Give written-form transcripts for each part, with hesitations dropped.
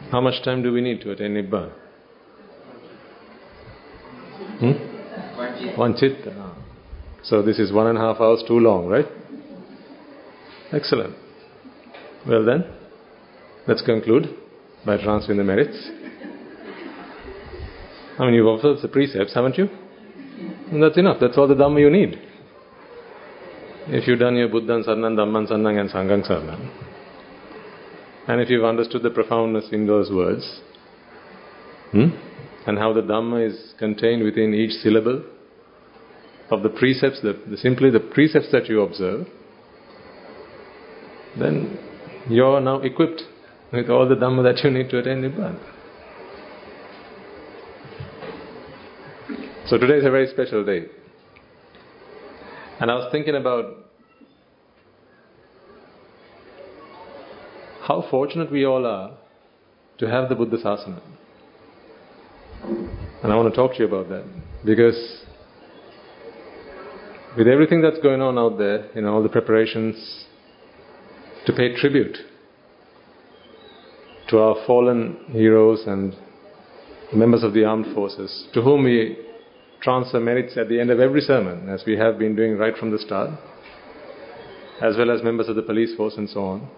How much time do we need to attain Nibbana? One chitta. So this is 1.5 hours too long, right? Excellent. Well then, let's conclude by transferring the merits. I mean, you've observed the precepts, haven't you? And that's enough. That's all the Dhamma you need. If you've done your Buddhan Saranam, Dhamman Saranam and Sangham Saranam, and if you've understood the profoundness in those words, and how the Dhamma is contained within each syllable of the precepts, simply the precepts that you observe, then you're now equipped with all the Dhamma that you need to attain Nibbana. So today is a very special day. And I was thinking about how fortunate we all are to have the Buddha Sasana. And I want to talk to you about that. Because with everything that's going on out there, all the preparations to pay tribute to our fallen heroes and members of the armed forces, to whom we transfer merits at the end of every sermon, as we have been doing right from the start, as well as members of the police force and so on.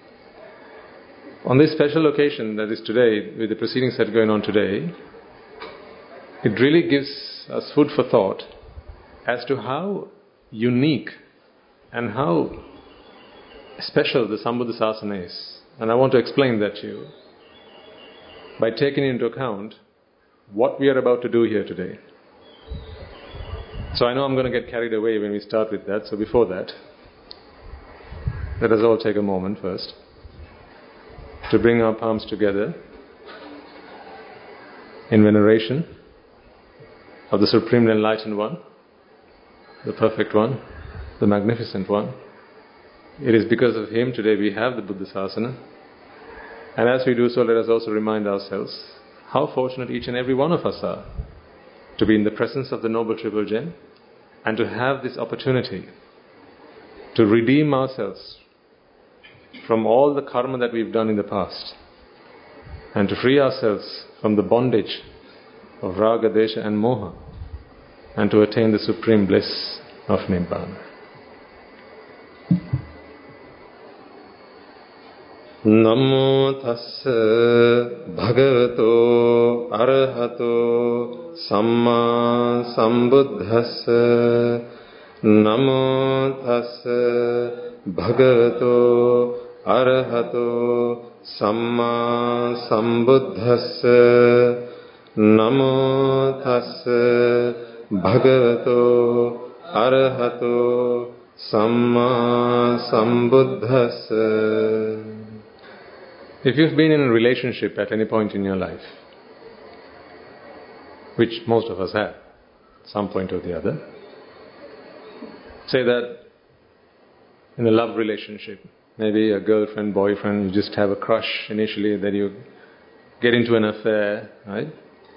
On this special occasion that is today, with the proceedings that are going on today, it really gives us food for thought as to how unique and how special the Sambuddha Sasana is. And I want to explain that to you by taking into account what we are about to do here today. So I know I'm going to get carried away when we start with that. So before that, let us all take a moment first to bring our palms together in veneration of the Supreme Enlightened One, the Perfect One, the Magnificent One. It is because of Him today we have the Buddha Sasana. And as we do so, let us also remind ourselves how fortunate each and every one of us are to be in the presence of the Noble Triple Gem and to have this opportunity to redeem ourselves from all the karma that we've done in the past and to free ourselves from the bondage of Raga, Desha and Moha and to attain the supreme bliss of Nibbana. Namo tassa bhagavato arahato samma sambuddhassa. Namo tassa bhagavato arahato samma sambuddhassa. Namo tassa bhagavato arahato samma sambuddhassa. If you've been in a relationship at any point in your life, which most of us have, some point or the other, say that in a love relationship, maybe a girlfriend, boyfriend, you just have a crush initially, then you get into an affair, right?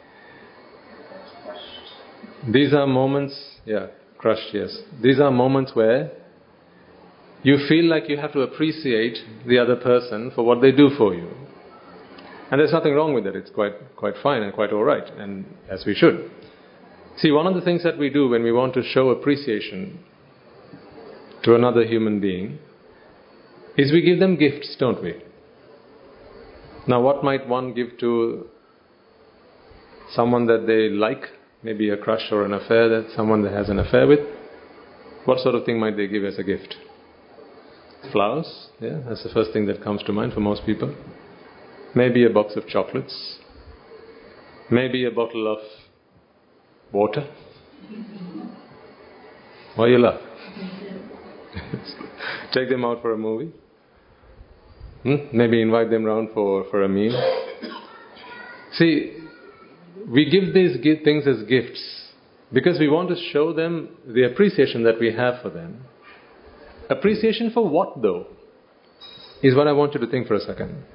These are moments, crushed, yes. These are moments where you feel like you have to appreciate the other person for what they do for you. And there's nothing wrong with it. It's quite fine and quite alright, and as we should. See, one of the things that we do when we want to show appreciation to another human being is we give them gifts, don't we? Now, what might one give to someone that they like? Maybe a crush or an affair, that someone that has an affair with. What sort of thing might they give as a gift? Flowers, that's the first thing that comes to mind for most people. Maybe a box of chocolates. Maybe a bottle of water. Why you laugh? Take them out for a movie. Maybe invite them round for a meal. See, we give these things as gifts because we want to show them the appreciation that we have for them. Appreciation for what, though? Is what I want you to think for a second.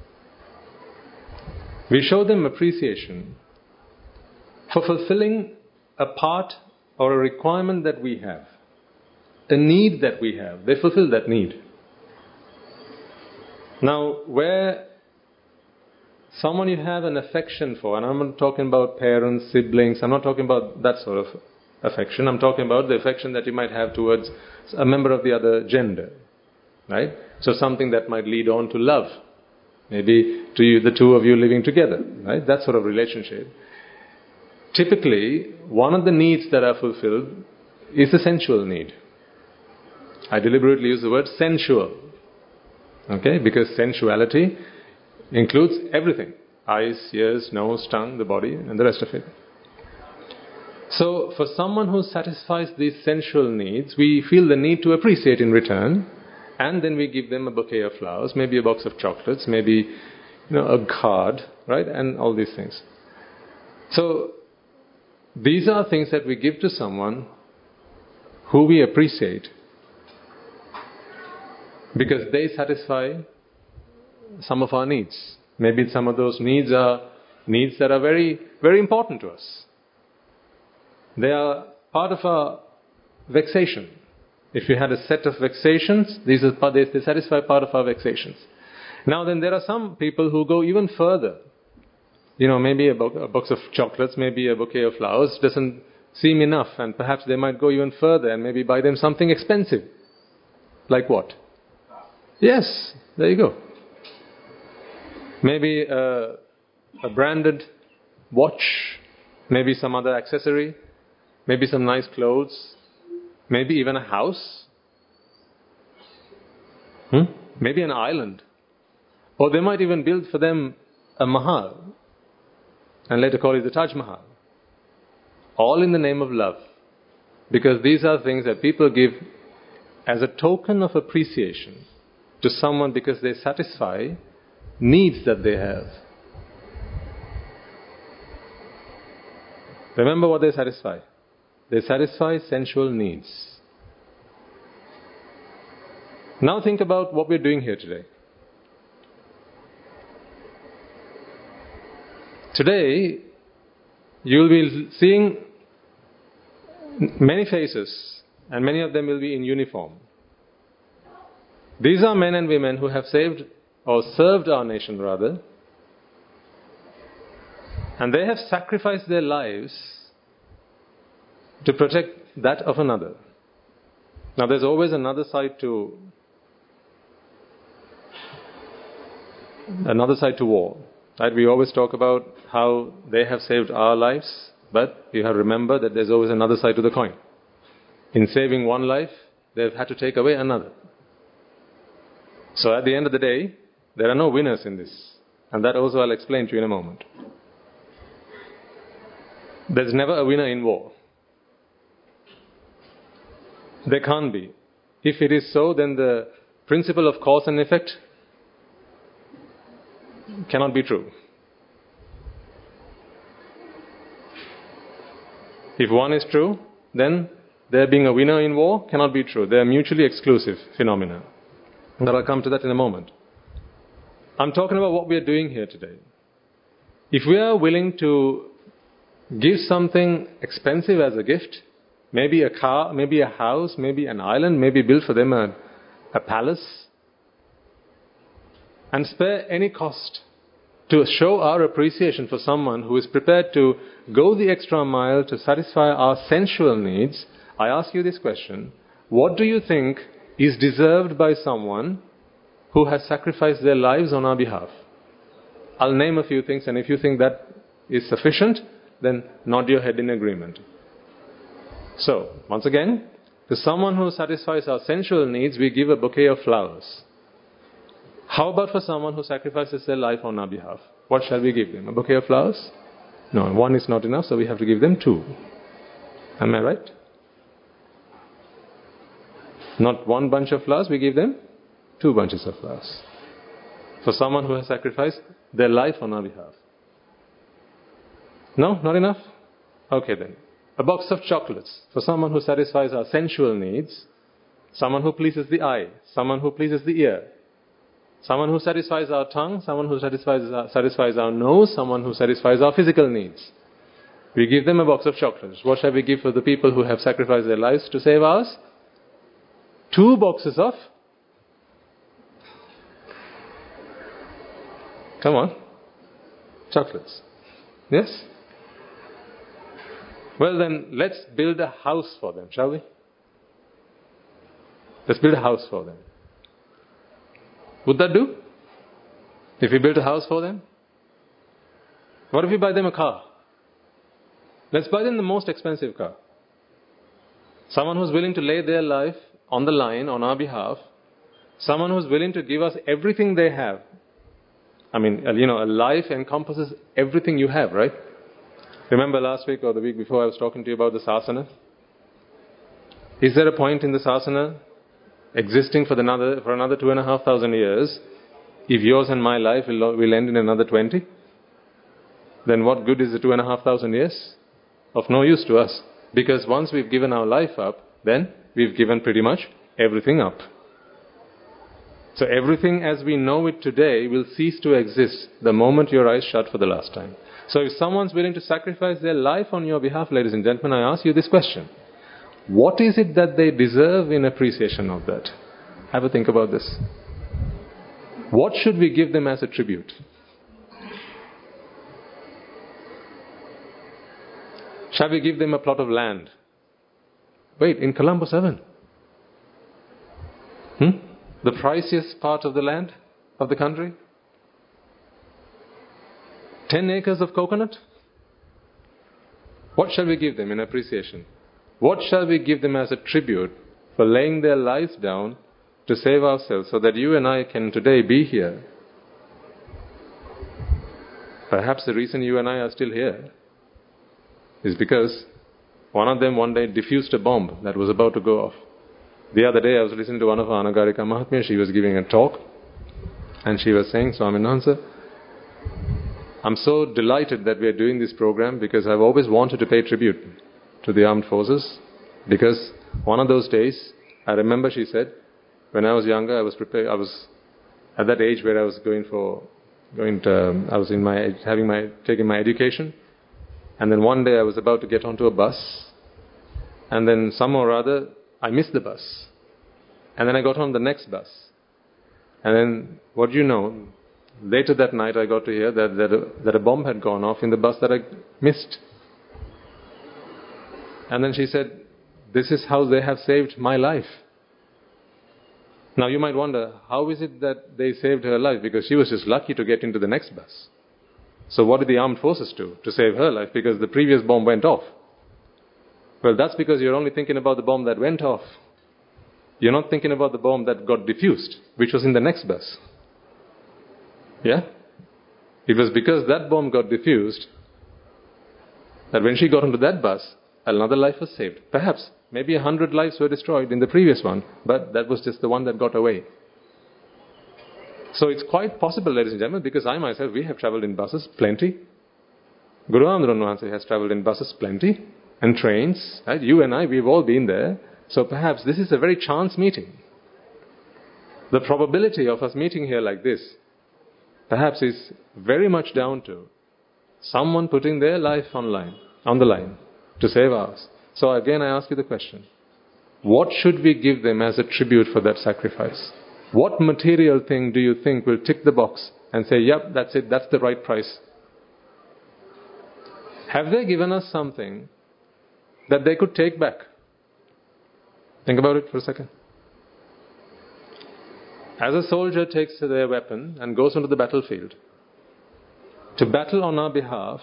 We show them appreciation for fulfilling a part or a requirement that we have, a need that we have. They fulfill that need. Now, where someone you have an affection for, and I'm not talking about parents, siblings, I'm not talking about that sort of affection, I'm talking about the affection that you might have towards a member of the other gender, right? So something that might lead on to love, maybe to you, the two of you living together, right? That sort of relationship. Typically, one of the needs that are fulfilled is the sensual need. I deliberately use the word sensual, okay? Because sensuality includes everything. Eyes, ears, nose, tongue, the body, and the rest of it. So, for someone who satisfies these sensual needs, we feel the need to appreciate in return, and then we give them a bouquet of flowers, maybe a box of chocolates, maybe a card, right? And all these things. So, these are things that we give to someone who we appreciate because they satisfy some of our needs. Maybe some of those needs are needs that are very, very important to us. They are part of our vexation. If we had a set of vexations, they satisfy part of our vexations. Now then, there are some people who go even further. Maybe a box of chocolates, maybe a bouquet of flowers doesn't seem enough, and perhaps they might go even further and maybe buy them something expensive. Like what? Yes, there you go. Maybe a branded watch, maybe some other accessory, maybe some nice clothes, maybe even a house, maybe an island. Or they might even build for them a mahal and later call it the Taj Mahal. All in the name of love. Because these are things that people give as a token of appreciation to someone because they satisfy needs that they have. Remember what they satisfy. They satisfy sensual needs. Now think about what we're doing here today. Today, you'll be seeing many faces, and many of them will be in uniform. These are men and women who have saved or served our nation rather, and they have sacrificed their lives to protect that of another. Now there's always another side to war. Right? We always talk about how they have saved our lives, but you have to remember that there's always another side to the coin. In saving one life, they've had to take away another. So at the end of the day, there are no winners in this. And that also I'll explain to you in a moment. There's never a winner in war. There can't be. If it is so, then the principle of cause and effect cannot be true. If one is true, then there being a winner in war cannot be true. They are mutually exclusive phenomena. But I'll come to that in a moment. I'm talking about what we are doing here today. If we are willing to give something expensive as a gift, maybe a car, maybe a house, maybe an island, maybe build for them a palace, and spare any cost to show our appreciation for someone who is prepared to go the extra mile to satisfy our sensual needs, I ask you this question: what do you think is deserved by someone who has sacrificed their lives on our behalf? I'll name a few things, and if you think that is sufficient, then nod your head in agreement. So, once again, to someone who satisfies our sensual needs, we give a bouquet of flowers. How about for someone who sacrifices their life on our behalf? What shall we give them? A bouquet of flowers? No, one is not enough, so we have to give them two. Am I right? Not one bunch of flowers, we give them two bunches of flowers. For someone who has sacrificed their life on our behalf. No, not enough? Okay then. A box of chocolates for someone who satisfies our sensual needs, someone who pleases the eye, someone who pleases the ear, someone who satisfies our tongue, someone who satisfies our nose, someone who satisfies our physical needs. We give them a box of chocolates. What shall we give for the people who have sacrificed their lives to save ours? 2 boxes of... Come on. Chocolates. Yes? Well then, let's build a house for them, shall we? Let's build a house for them. Would that do? If we built a house for them? What if we buy them a car? Let's buy them the most expensive car. Someone who's willing to lay their life on the line on our behalf. Someone who's willing to give us everything they have. I mean, a life encompasses everything you have, right? Remember last week or the week before I was talking to you about the sasana? Is there a point in the sasana existing for another 2,500 years if yours and my life will end in another 20? Then what good is the 2,500 years? Of no use to us. Because once we've given our life up, then we've given pretty much everything up. So everything as we know it today will cease to exist the moment your eyes shut for the last time. So if someone's willing to sacrifice their life on your behalf, ladies and gentlemen, I ask you this question. What is it that they deserve in appreciation of that? Have a think about this. What should we give them as a tribute? Shall we give them a plot of land? Wait, in Colombo 7. The priciest part of the land, of the country? 10 acres of coconut? What shall we give them in appreciation? What shall we give them as a tribute for laying their lives down to save ourselves so that you and I can today be here? Perhaps the reason you and I are still here is because one of them one day diffused a bomb that was about to go off. The other day I was listening to one of our Anagarika Mahatmya. She was giving a talk and she was saying, Swaminathan, I'm so delighted that we are doing this program because I've always wanted to pay tribute to the armed forces, because one of those days, I remember she said, when I was younger, I was prepared. I was at that age where I was taking my education, and then one day I was about to get onto a bus, and then somehow or other I missed the bus, and then I got on the next bus, and then what do you know? Later that night I got to hear that a bomb had gone off in the bus that I missed. And then she said, this is how they have saved my life. Now you might wonder, how is it that they saved her life? Because she was just lucky to get into the next bus. So what did the armed forces do to save her life? Because the previous bomb went off. Well, that's because you're only thinking about the bomb that went off. You're not thinking about the bomb that got diffused, which was in the next bus. Yeah? It was because that bomb got diffused that when she got onto that bus, another life was saved. Perhaps, maybe 100 lives were destroyed in the previous one, but that was just the one that got away. So it's quite possible, ladies and gentlemen, because I myself, we have travelled in buses, plenty. Guru Amran has travelled in buses, plenty, and trains. Right? You and I, we've all been there. So perhaps this is a very chance meeting. The probability of us meeting here like this, perhaps is very much down to someone putting their life on the line to save ours. So again I ask you the question, what should we give them as a tribute for that sacrifice? What material thing do you think will tick the box and say, yep, that's it, that's the right price? Have they given us something that they could take back? Think about it for a second. As a soldier takes their weapon and goes onto the battlefield to battle on our behalf,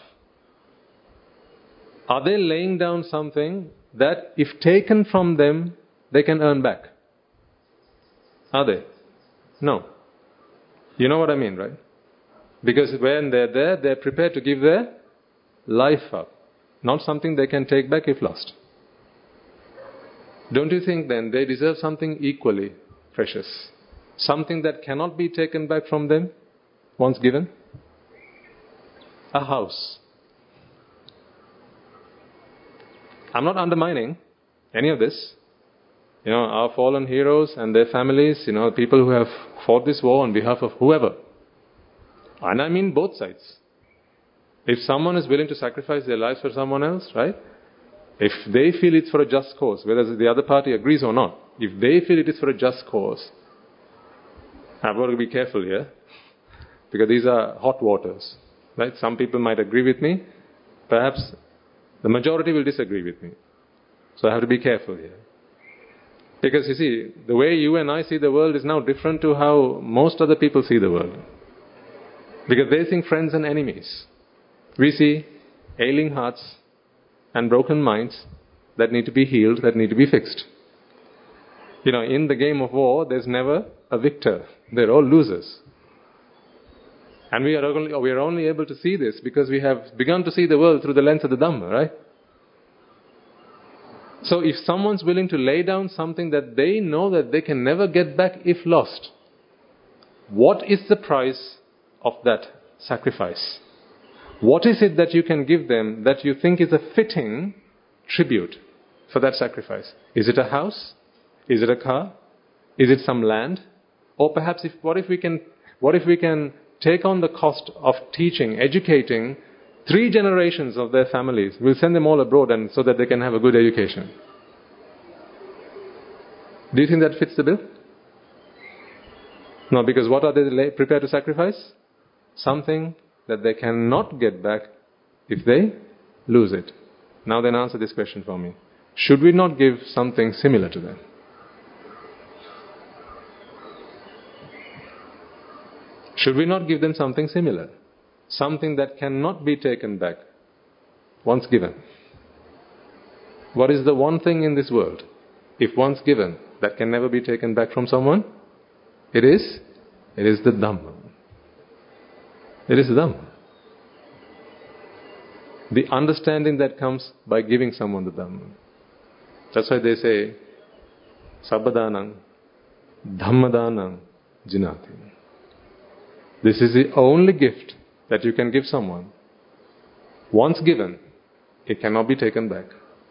are they laying down something that if taken from them, they can earn back? Are they? No. You know what I mean, right? Because when they're there, they're prepared to give their life up. Not something they can take back if lost. Don't you think then they deserve something equally precious? Something that cannot be taken back from them once given? A house. I'm not undermining any of this. Our fallen heroes and their families, people who have fought this war on behalf of whoever. And I mean both sides. If someone is willing to sacrifice their lives for someone else, right? If they feel it's for a just cause, whether the other party agrees or not, if they feel it is for a just cause, I've got to be careful here, because these are hot waters. Right? Some people might agree with me. Perhaps the majority will disagree with me. So I have to be careful here. Because you see, the way you and I see the world is now different to how most other people see the world. Because they think friends and enemies. We see ailing hearts and broken minds that need to be healed, that need to be fixed. In the game of war, there's never a victor. They're all losers. And we are only able to see this because we have begun to see the world through the lens of the Dhamma, right? So if someone's willing to lay down something that they know that they can never get back if lost, what is the price of that sacrifice? What is it that you can give them that you think is a fitting tribute for that sacrifice? Is it a house? Is it a car? Is it some land? Or perhaps what if we can take on the cost of teaching, educating 3 generations of their families? We'll send them all abroad and so that they can have a good education. Do you think that fits the bill? No, because what are they prepared to sacrifice? Something that they cannot get back if they lose it. Now then answer this question for me. Should we not give something similar to them? Should we not give them something similar? Something that cannot be taken back once given. What is the one thing in this world, if once given, that can never be taken back from someone? It is the Dhamma. It is the Dhamma. The understanding that comes by giving someone the Dhamma. That's why they say, Sabbadhanam, Dhammadhanam, Jinati. This is the only gift that you can give someone. Once given, it cannot be taken back.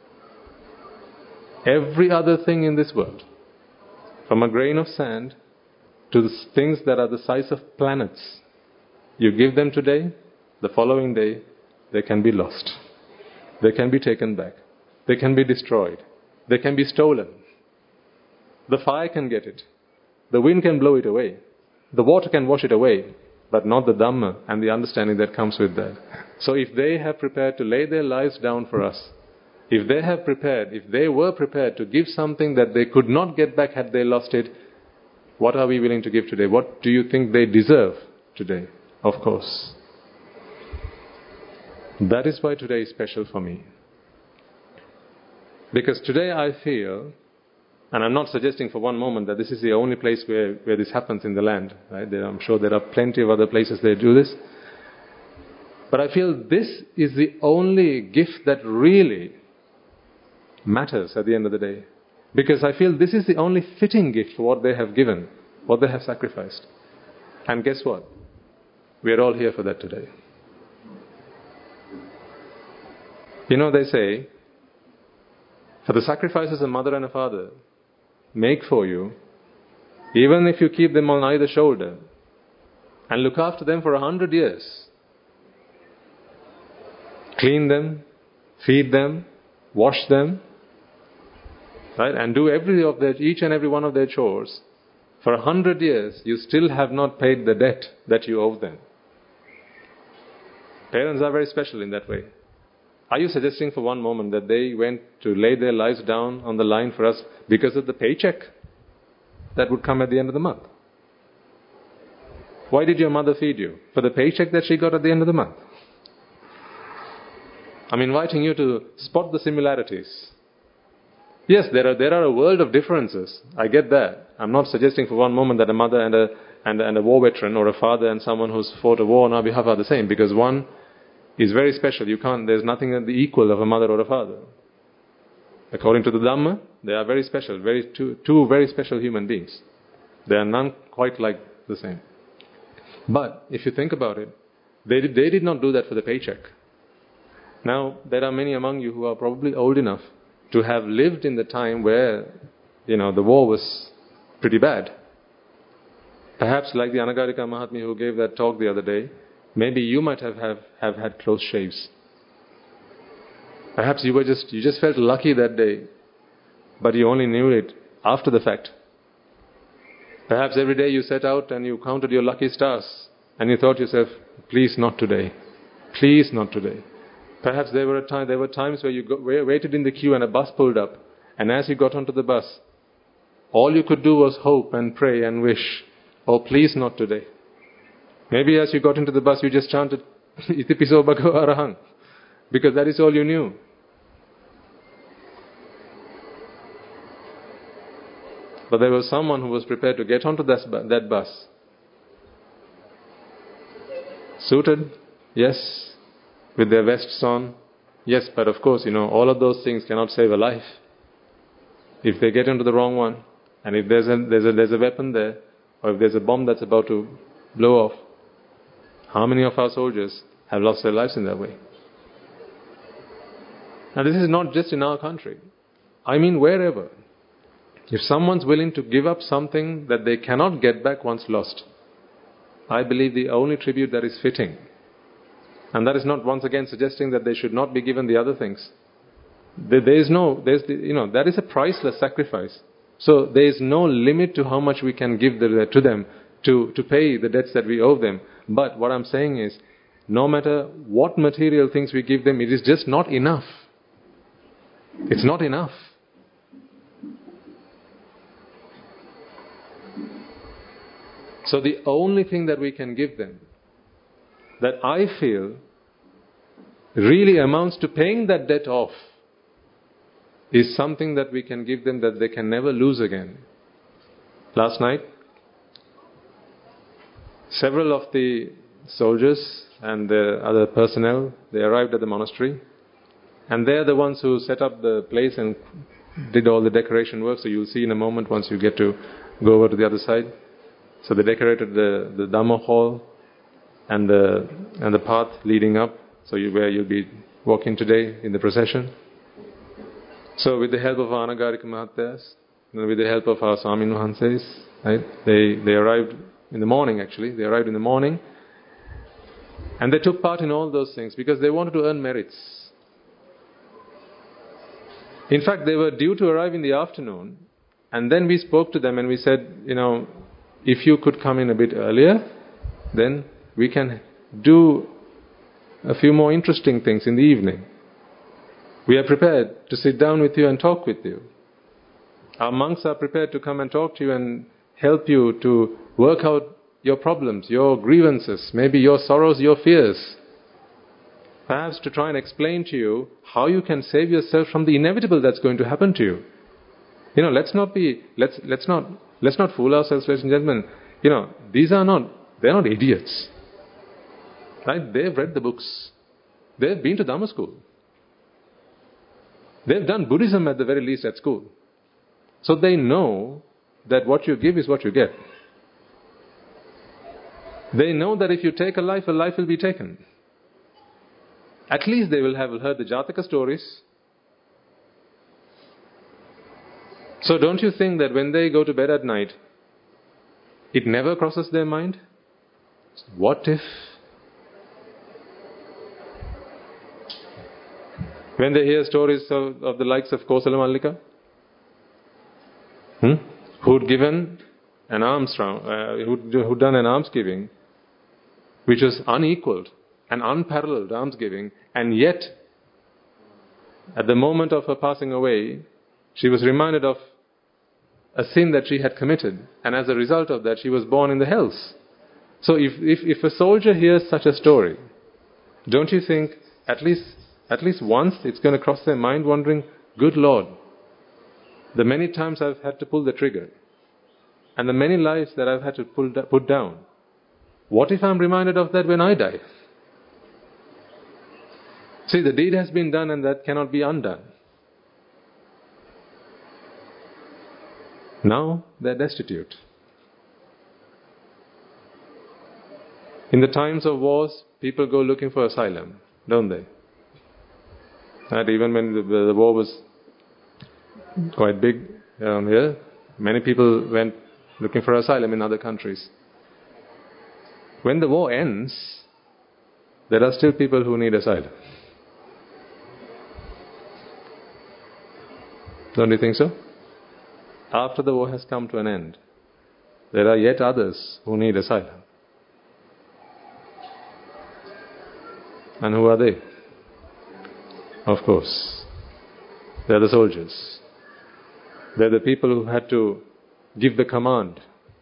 Every other thing in this world, from a grain of sand to the things that are the size of planets, you give them today, the following day, they can be lost. They can be taken back. They can be destroyed. They can be stolen. The fire can get it. The wind can blow it away. The water can wash it away, but not the Dhamma and the understanding that comes with that. So if they have prepared to lay their lives down for us, if they were prepared to give something that they could not get back had they lost it, what are we willing to give today? What do you think they deserve today? Of course. That is why today is special for me. Because today I feel, and I'm not suggesting for one moment that this is the only place where this happens in the land. Right? I'm sure there are plenty of other places they do this. But I feel this is the only gift that really matters at the end of the day. Because I feel this is the only fitting gift for what they have given, what they have sacrificed. And guess what? We are all here for that today. They say, for the sacrifices a mother and a father make for you, even if you keep them on either shoulder and look after them for 100 years, clean them, feed them, wash them, right, and do each and every one of their chores, for 100 years you still have not paid the debt that you owe them. Parents are very special in that way. Are you suggesting for one moment that they went to lay their lives down on the line for us because of the paycheck that would come at the end of the month? Why did your mother feed you? For the paycheck that she got at the end of the month? I'm inviting you to spot the similarities. Yes, there are a world of differences. I get that. I'm not suggesting for one moment that a mother and a war veteran or a father and someone who's fought a war on our behalf are the same, because one is very special. There's nothing the equal of a mother or a father. According to the Dhamma, they are very special, two very special human beings. There are none quite like the same. But if you think about it, they did not do that for the paycheck. Now, there are many among you who are probably old enough to have lived in the time where, the war was pretty bad. Perhaps like the Anagarika Mahatma who gave that talk the other day, maybe you might have had close shaves. Perhaps you just felt lucky that day, but you only knew it after the fact. Perhaps every day you set out and you counted your lucky stars and you thought to yourself, please not today. Please not today. Perhaps there were times where you waited in the queue and a bus pulled up, and as you got onto the bus, all you could do was hope and pray and wish, oh please not today. Maybe as you got into the bus you just chanted, Itipiso Bhagava Arahang, because that is all you knew. But there was someone who was prepared to get onto that bus. Suited, yes, with their vests on, yes, but of course, all of those things cannot save a life. If they get into the wrong one, and if there's a weapon there, or if there's a bomb that's about to blow off, how many of our soldiers have lost their lives in that way? Now this is not just in our country. I mean wherever. If someone's willing to give up something that they cannot get back once lost, I believe the only tribute that is fitting, and that is not once again suggesting that they should not be given the other things. That is a priceless sacrifice. So there is no limit to how much we can give to them to pay the debts that we owe them. But what I'm saying is, no matter what material things we give them, it is just not enough. It's not enough. So the only thing that we can give them, that I feel really amounts to paying that debt off, is something that we can give them that they can never lose again. Last night, several of the soldiers and the other personnel, they arrived at the monastery, and they're the ones who set up the place and did all the decoration work. So you'll see in a moment once you get to go over to the other side. So they decorated the Dhamma hall and the path leading up, so where you'll be walking today in the procession. So with the help of our Anagarika Mahatyas, with the help of our Swamin Wahanses, right, they arrived in the morning actually. They arrived in the morning, and they took part in all those things because they wanted to earn merits. In fact, they were due to arrive in the afternoon, and then we spoke to them and we said, if you could come in a bit earlier, then we can do a few more interesting things in the evening. We are prepared to sit down with you and talk with you. Our monks are prepared to come and talk to you and help you to work out your problems, your grievances, maybe your sorrows, your fears. Perhaps to try and explain to you how you can save yourself from the inevitable that's going to happen to you. Let's not fool ourselves, ladies and gentlemen. They're not idiots. Right? They've read the books. They've been to Dhamma school. They've done Buddhism at the very least at school. So they know that what you give is what you get. They know that if you take a life will be taken. At least they will have heard the Jataka stories. So don't you think that when they go to bed at night, it never crosses their mind? What if? When they hear stories of the likes of Kosala Mallika, who'd given an who'd done an almsgiving, which was unequaled and unparalleled almsgiving, and yet, at the moment of her passing away, she was reminded of a sin that she had committed, and as a result of that, she was born in the hells. So if a soldier hears such a story, don't you think at least once it's going to cross their mind wondering, good Lord, the many times I've had to pull the trigger, and the many lives that I've had to put down, what if I'm reminded of that when I die? See, the deed has been done and that cannot be undone. Now they're destitute. In the times of wars, people go looking for asylum, don't they? And even when the war was quite big here, many people went looking for asylum in other countries. When the war ends, there are still people who need asylum. Don't you think so? After the war has come to an end, there are yet others who need asylum. And who are they? Of course, they're the soldiers. They're the people who had to give the command.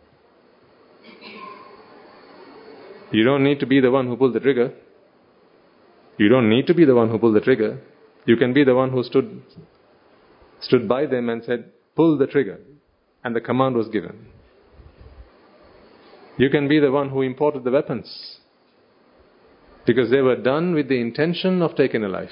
You don't need to be the one who pulled the trigger. You don't need to be the one who pulled the trigger. You can be the one who stood by them and said, pull the trigger. And the command was given. You can be the one who imported the weapons. Because they were done with the intention of taking a life.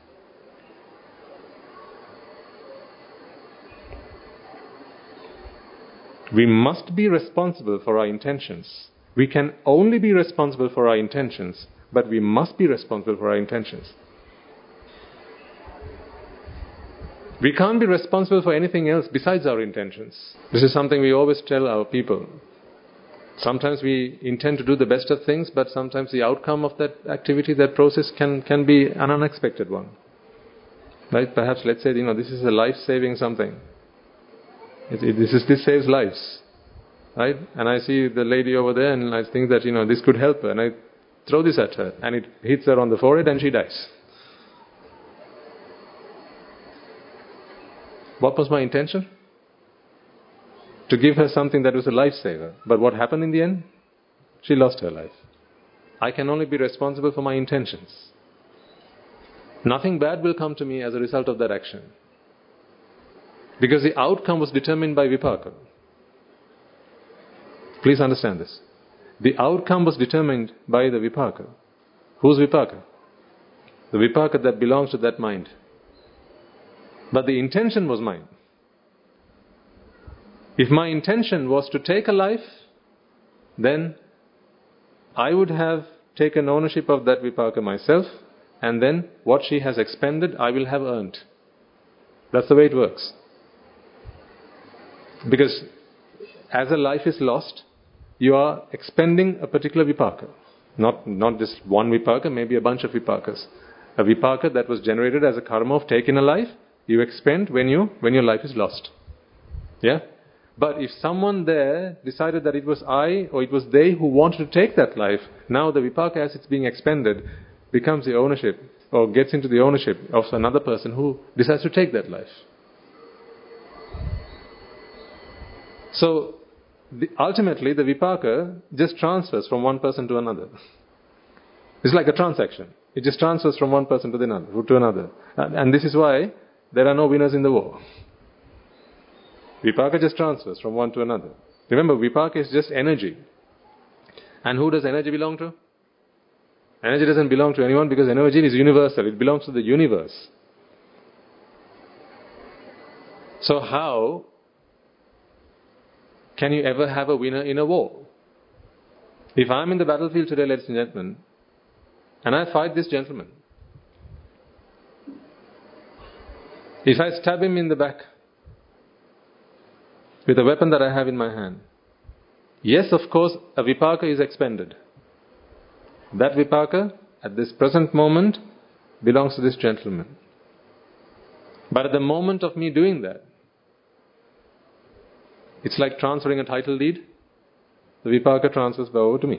We must be responsible for our intentions. We can only be responsible for our intentions, but we must be responsible for our intentions. We can't be responsible for anything else besides our intentions. This is something we always tell our people. Sometimes we intend to do the best of things, but sometimes the outcome of that activity, that process can be an unexpected one. Right? Perhaps, let's say, this is a life-saving something. This saves lives. Right? And I see the lady over there and I think that, this could help her. And I throw this at her and it hits her on the forehead and she dies. What was my intention? To give her something that was a lifesaver. But what happened in the end? She lost her life. I can only be responsible for my intentions. Nothing bad will come to me as a result of that action. Because the outcome was determined by vipaka. Please understand this. The outcome was determined by the vipaka. Whose vipaka? The vipaka that belongs to that mind. But the intention was mine. If my intention was to take a life, then I would have taken ownership of that vipaka myself, and then what she has expended, I will have earned. That's the way it works. Because as a life is lost, you are expending a particular vipaka. Not just one vipaka, maybe a bunch of vipakas. A vipaka that was generated as a karma of taking a life, you expend when your life is lost. Yeah? But if someone there decided that it was I or it was they who wanted to take that life, now the vipaka as it's being expended becomes the ownership or gets into the ownership of another person who decides to take that life. So ultimately the vipaka just transfers from one person to another. It's like a transaction. It just transfers from one person to another. And this is why there are no winners in the war. Vipaka just transfers from one to another. Remember, vipaka is just energy. And who does energy belong to? Energy doesn't belong to anyone because energy is universal. It belongs to the universe. So how can you ever have a winner in a war? If I'm in the battlefield today, ladies and gentlemen, and I fight this gentleman, if I stab him in the back with a weapon that I have in my hand, yes, of course, a vipaka is expended. That vipaka, at this present moment, belongs to this gentleman. But at the moment of me doing that, it's like transferring a title deed. The vipaka transfers over to me.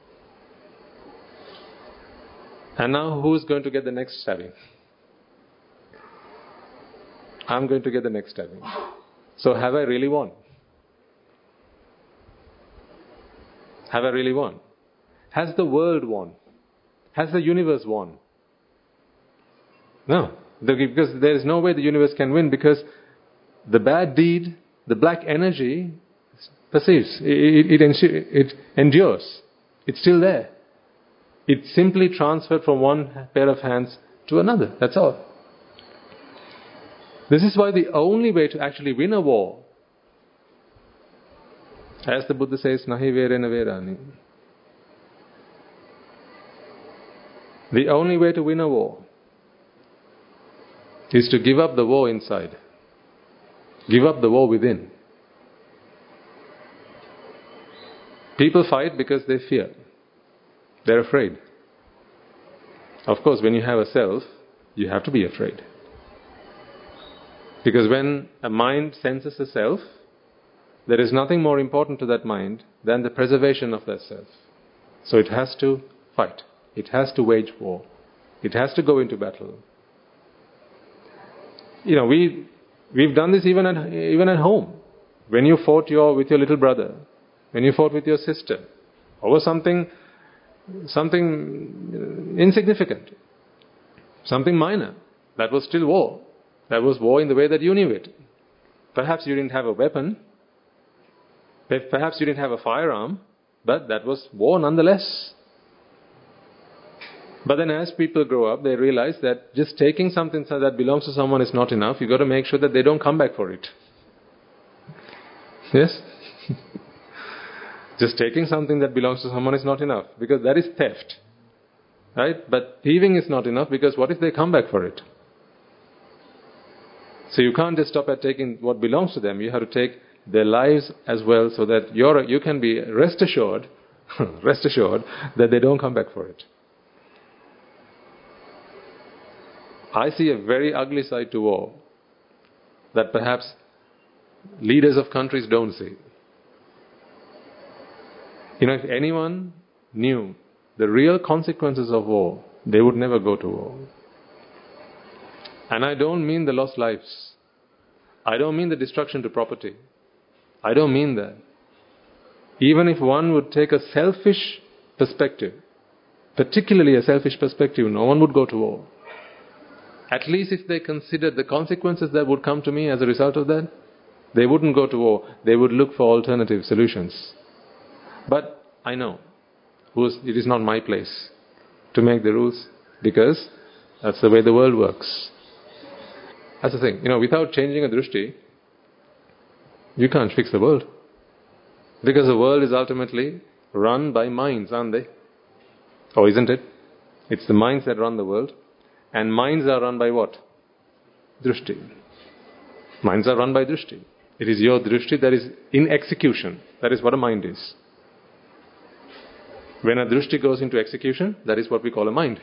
And now who is going to get the next stabbing? I'm going to get the next stabbing. So have I really won? Have I really won? Has the world won? Has the universe won? No. Because there is no way the universe can win, because the bad deed, the black energy persists. It endures. It's still there. It simply transferred from one pair of hands to another. That's all. This is why the only way to actually win a war, as the Buddha says, nahi verena verani. The only way to win a war is to give up the war inside. Give up the war within. People fight because they fear. They're afraid. Of course, when you have a self, you have to be afraid. Because when a mind senses a self, there is nothing more important to that mind than the preservation of that self. So it has to fight. It has to wage war. It has to go into battle. We've done this even at home. When you fought with your little brother, when you fought with your sister, over something insignificant, something minor, that was still war. That was war in the way that you knew it. Perhaps you didn't have a weapon, perhaps you didn't have a firearm, but that was war nonetheless. But then as people grow up, they realize that just taking something that belongs to someone is not enough. You've got to make sure that they don't come back for it. Yes? Just taking something that belongs to someone is not enough, because that is theft. Right? But thieving is not enough, because what if they come back for it? So you can't just stop at taking what belongs to them. You have to take their lives as well, so that you can be rest assured that they don't come back for it. I see a very ugly side to war that perhaps leaders of countries don't see. If anyone knew the real consequences of war, they would never go to war. And I don't mean the lost lives. I don't mean the destruction to property. I don't mean that. Even if one would take a selfish perspective, particularly a selfish perspective, no one would go to war. At least if they considered the consequences that would come to me as a result of that, they wouldn't go to war. They would look for alternative solutions. But I know it is not my place to make the rules, because that's the way the world works. That's the thing. Without changing a drishti, you can't fix the world. Because the world is ultimately run by minds, aren't they? Or isn't it? It's the minds that run the world. And minds are run by what? Drishti. Minds are run by drishti. It is your drishti that is in execution. That is what a mind is. When a drishti goes into execution, that is what we call a mind.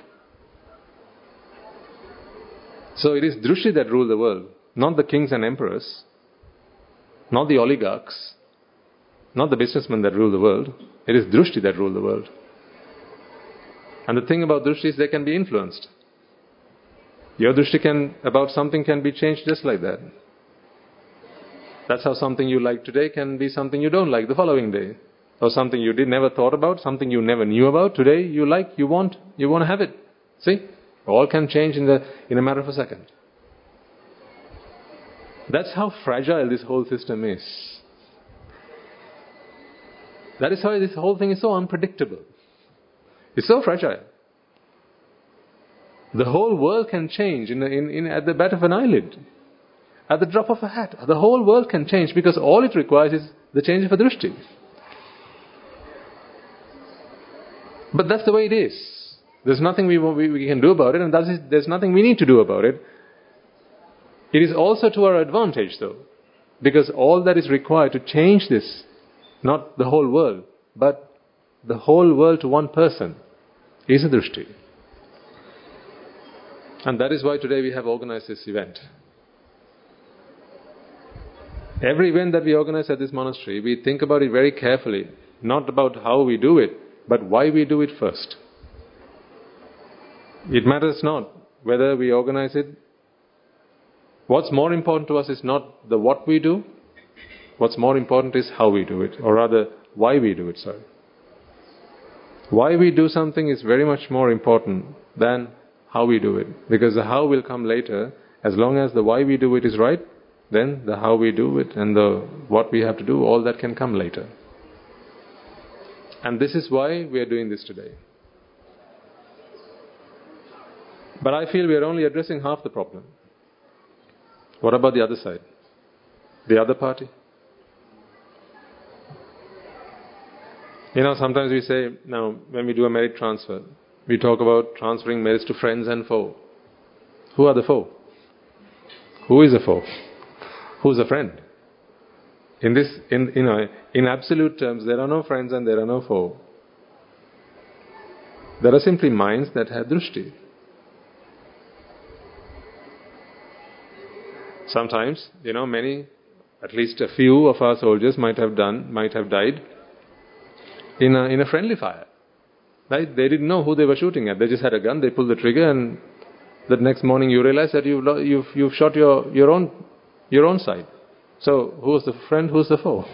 So it is drishti that rule the world, not the kings and emperors, not the oligarchs, not the businessmen that rule the world. It is drishti that rule the world. And the thing about drishti is they can be influenced. Your drishti about something can be changed just like that. That's how something you like today can be something you don't like the following day. Or something you never thought about, something you never knew about. Today you like, you want to have it. See? All can change in a matter of a second. That's how fragile this whole system is. That is why this whole thing is so unpredictable. It's so fragile. The whole world can change at the bat of an eyelid. At the drop of a hat. The whole world can change, because all it requires is the change of a drishti. But that's the way it is. There's nothing we can do about it, and there's nothing we need to do about it. It is also to our advantage, though, because all that is required to change this, not the whole world, but the whole world to one person, is a drishti. And that is why today we have organized this event. Every event that we organize at this monastery, we think about it very carefully, not about how we do it, but why we do it first. It matters not whether we organize it. What's more important to us is not the what we do. What's more important is how we do it, or rather, why we do it, sorry. Why we do something is very much more important than how we do it. Because the how will come later. As long as the why we do it is right, then the how we do it and the what we have to do, all that can come later. And this is why we are doing this today. But I feel we are only addressing half the problem. What about the other side? The other party? Sometimes we say, now, when we do a merit transfer, we talk about transferring merits to friends and foe. Who are the foe? Who is a foe? Who is a friend? In absolute terms, there are no friends and there are no foe. There are simply minds that have drishti. Sometimes, many, at least a few of our soldiers might have died in a friendly fire. Right? They didn't know who they were shooting at. They just had a gun, they pulled the trigger, and the next morning you realize that you've shot your own side. So who's the friend, who's the foe?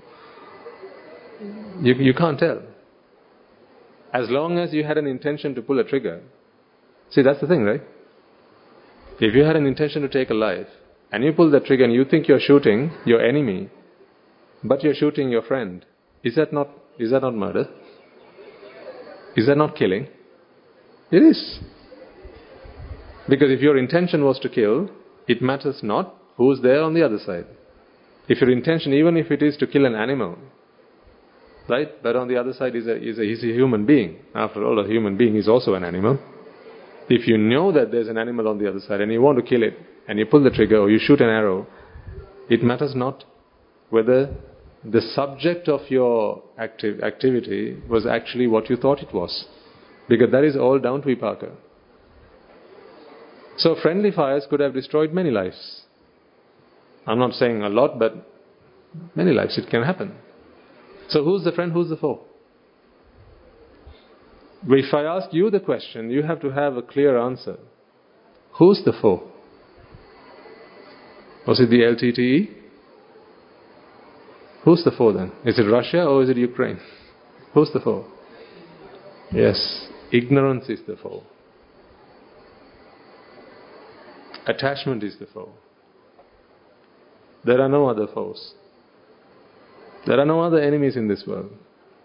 You can't tell. As long as you had an intention to pull a trigger. See, that's the thing, right? If you had an intention to take a life, and you pull the trigger and you think you're shooting your enemy, but you're shooting your friend, is that not murder? Is that not killing? It is. Because if your intention was to kill, it matters not who's there on the other side. If your intention, even if it is to kill an animal, right? But on the other side he's a human being. After all, a human being is also an animal. If you know that there's an animal on the other side and you want to kill it, and you pull the trigger or you shoot an arrow, it matters not whether the subject of your activity was actually what you thought it was. Because that is all down to Vipaka. So friendly fires could have destroyed many lives. I'm not saying a lot, but many lives. It can happen. So who's the friend, who's the foe? If I ask you the question, you have to have a clear answer. Who's the foe? Was it the LTTE? Who's the foe then? Is it Russia or is it Ukraine? Who's the foe? Yes, ignorance is the foe. Attachment is the foe. There are no other foes. There are no other enemies in this world.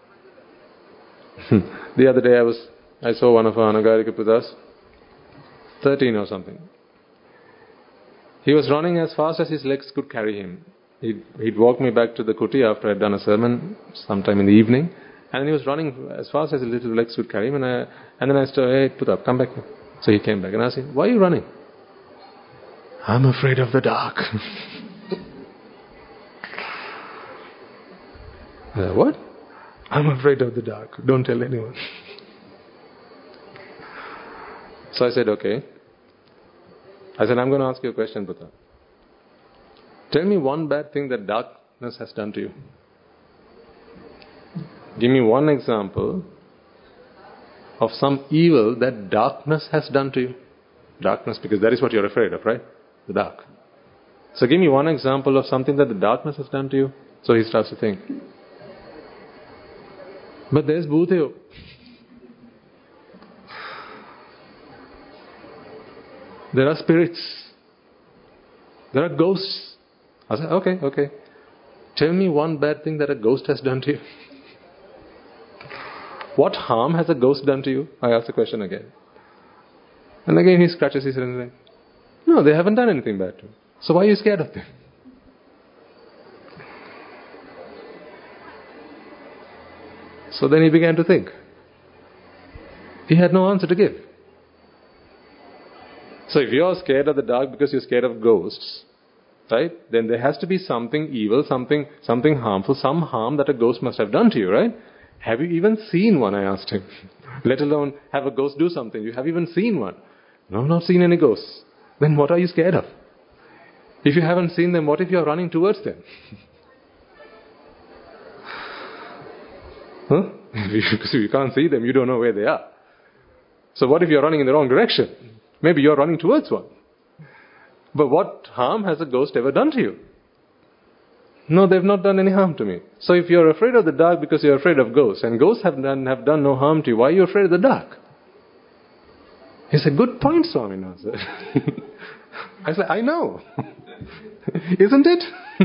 The other day I saw one of our Anagarika Pudas, 13 or something. He was running as fast as his legs could carry him. He'd walked me back to the kuti after I'd done a sermon sometime in the evening, and he was running as fast as his little legs could carry him, and then I said, "Hey, Puta, come back." So he came back and I asked him, "Why are you running?" "I'm afraid of the dark." I said, "What?" "I'm afraid of the dark. Don't tell anyone." So I said, "Okay." I said, "I'm going to ask you a question, Buddha. Tell me one bad thing that darkness has done to you. Give me one example of some evil that darkness has done to you." Darkness, because that is what you're afraid of, right? The dark. So give me one example of something that the darkness has done to you. So he starts to think. But there's Bhuteo. There are spirits. There are ghosts. I said, okay. Tell me one bad thing that a ghost has done to you. What harm has a ghost done to you? I asked the question again. And again he scratches his head and says, "No, they haven't done anything bad to you. So why are you scared of them?" So then he began to think. He had no answer to give. So if you're scared of the dark because you're scared of ghosts, right? Then there has to be something evil, something harmful, some harm that a ghost must have done to you, right? Have you even seen one? I asked him. Let alone have a ghost do something. You have even seen one? No, not seen any ghosts. Then what are you scared of? If you haven't seen them, what if you're running towards them? Huh? Because if you can't see them, you don't know where they are. So what if you're running in the wrong direction? Maybe you're running towards one. But what harm has a ghost ever done to you? No, they've not done any harm to me. So if you're afraid of the dark because you're afraid of ghosts, and ghosts have done no harm to you, why are you afraid of the dark? He said, "Good point, Swaminatha." I said, "I know." Isn't it?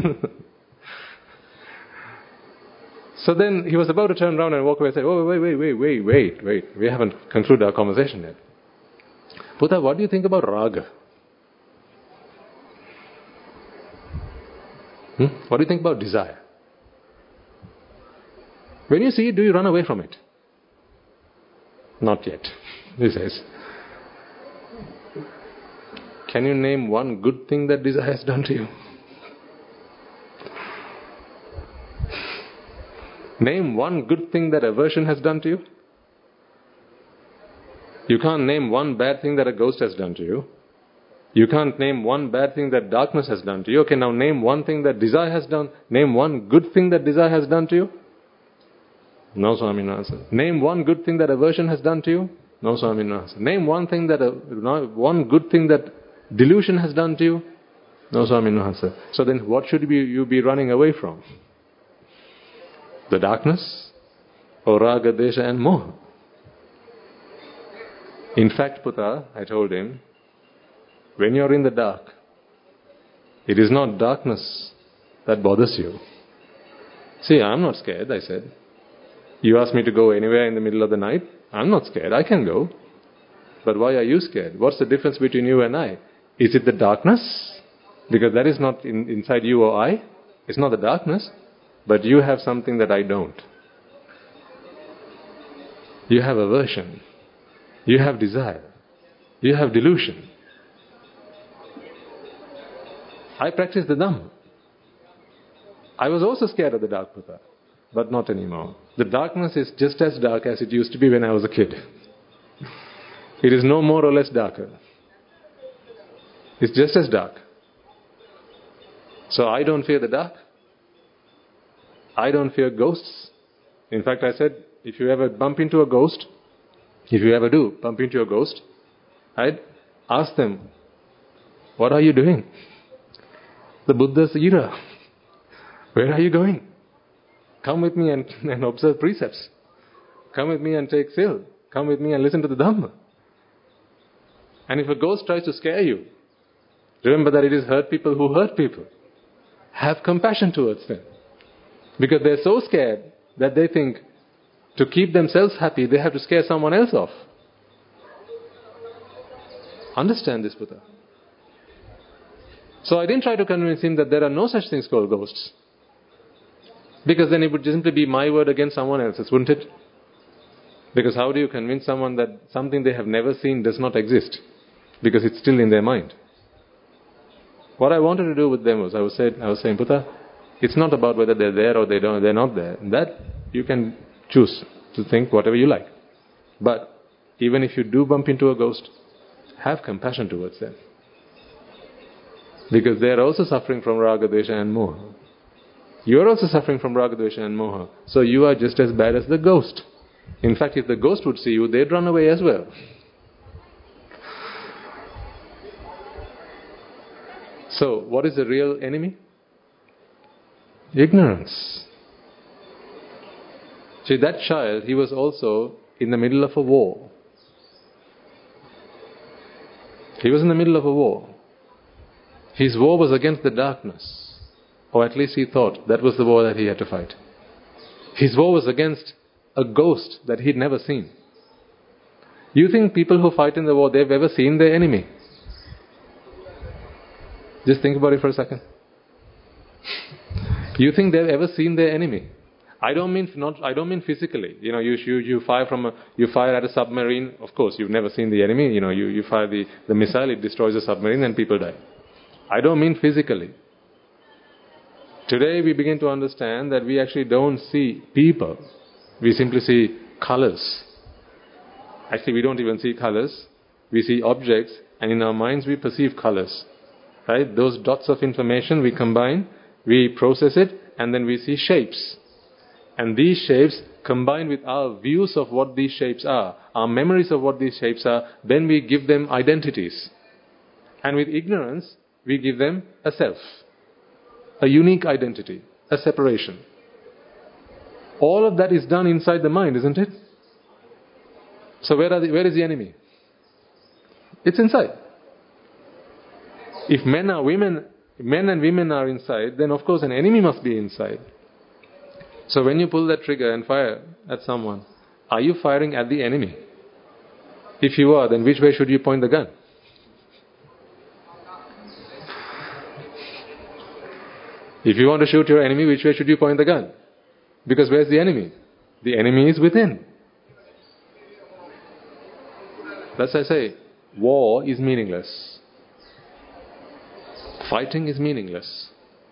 So then he was about to turn around and walk away and say, "Oh, wait. We haven't concluded our conversation yet. Buddha, what do you think about raga? What do you think about desire? When you see it, do you run away from it?" "Not yet," he says. "Can you name one good thing that desire has done to you? Name one good thing that aversion has done to you. You can't name one bad thing that a ghost has done to you. You can't name one bad thing that darkness has done to you. Okay, now name one thing that desire has done. Name one good thing that desire has done to you." No, Swami, no answer. Name one good thing that aversion has done to you? No, Swami, no answer. Name one thing that one good thing that delusion has done to you? No, Swami, no answer. So then what should you be running away from? The darkness? Or raga, desha and moha? In fact, Putra, I told him, when you're in the dark, it is not darkness that bothers you. See, I'm not scared, I said. You ask me to go anywhere in the middle of the night, I'm not scared, I can go. But why are you scared? What's the difference between you and I? Is it the darkness? Because that is not inside you or I. It's not the darkness. But you have something that I don't. You have aversion. You have desire. You have delusion. I practice the Dhamma. I was also scared of the dark, Putra, but not anymore. The darkness is just as dark as it used to be when I was a kid. It is no more or less darker. It's just as dark. So I don't fear the dark. I don't fear ghosts. In fact, I said, if you ever bump into a ghost, if you ever do bump into a ghost, I'd ask them, what are you doing? The Buddha's era. Where are you going? Come with me and observe precepts. Come with me and take sil. Come with me and listen to the Dhamma. And if a ghost tries to scare you, remember that it is hurt people who hurt people. Have compassion towards them. Because they're so scared that they think to keep themselves happy, they have to scare someone else off. Understand this, Buddha. So I didn't try to convince him that there are no such things called ghosts. Because then it would simply be my word against someone else's, wouldn't it? Because how do you convince someone that something they have never seen does not exist? Because it's still in their mind. What I wanted to do with them was, I was saying, Buddha, it's not about whether they're there or they're not there. That you can choose to think whatever you like. But even if you do bump into a ghost, have compassion towards them. Because they are also suffering from raga, dvesha and moha. You are also suffering from raga, dvesha and moha. So you are just as bad as the ghost. In fact, if the ghost would see you, they'd run away as well. So, what is the real enemy? Ignorance. See, that child, he was also in the middle of a war. He was in the middle of a war. His war was against the darkness. Or at least he thought that was the war that he had to fight. His war was against a ghost that he'd never seen. You think people who fight in the war, they've ever seen their enemy? Just think about it for a second. You think they've ever seen their enemy? I don't mean physically. You fire at a submarine. Of course, you've never seen the enemy. You fire the missile, it destroys the submarine, and people die. I don't mean physically. Today we begin to understand that we actually don't see people. We simply see colors. Actually, we don't even see colors. We see objects, and in our minds we perceive colors. Right? Those dots of information we combine, we process it, and then we see shapes. And these shapes, combined with our views of what these shapes are, our memories of what these shapes are, then we give them identities. And with ignorance, we give them a self, a unique identity, a separation. All of that is done inside the mind, isn't it? So where is the enemy? It's inside. If men and women are inside, then of course an enemy must be inside. So when you pull that trigger and fire at someone, are you firing at the enemy? If you are, then which way should you point the gun? If you want to shoot your enemy, which way should you point the gun? Because where's the enemy? The enemy is within. That's why I say, war is meaningless. Fighting is meaningless.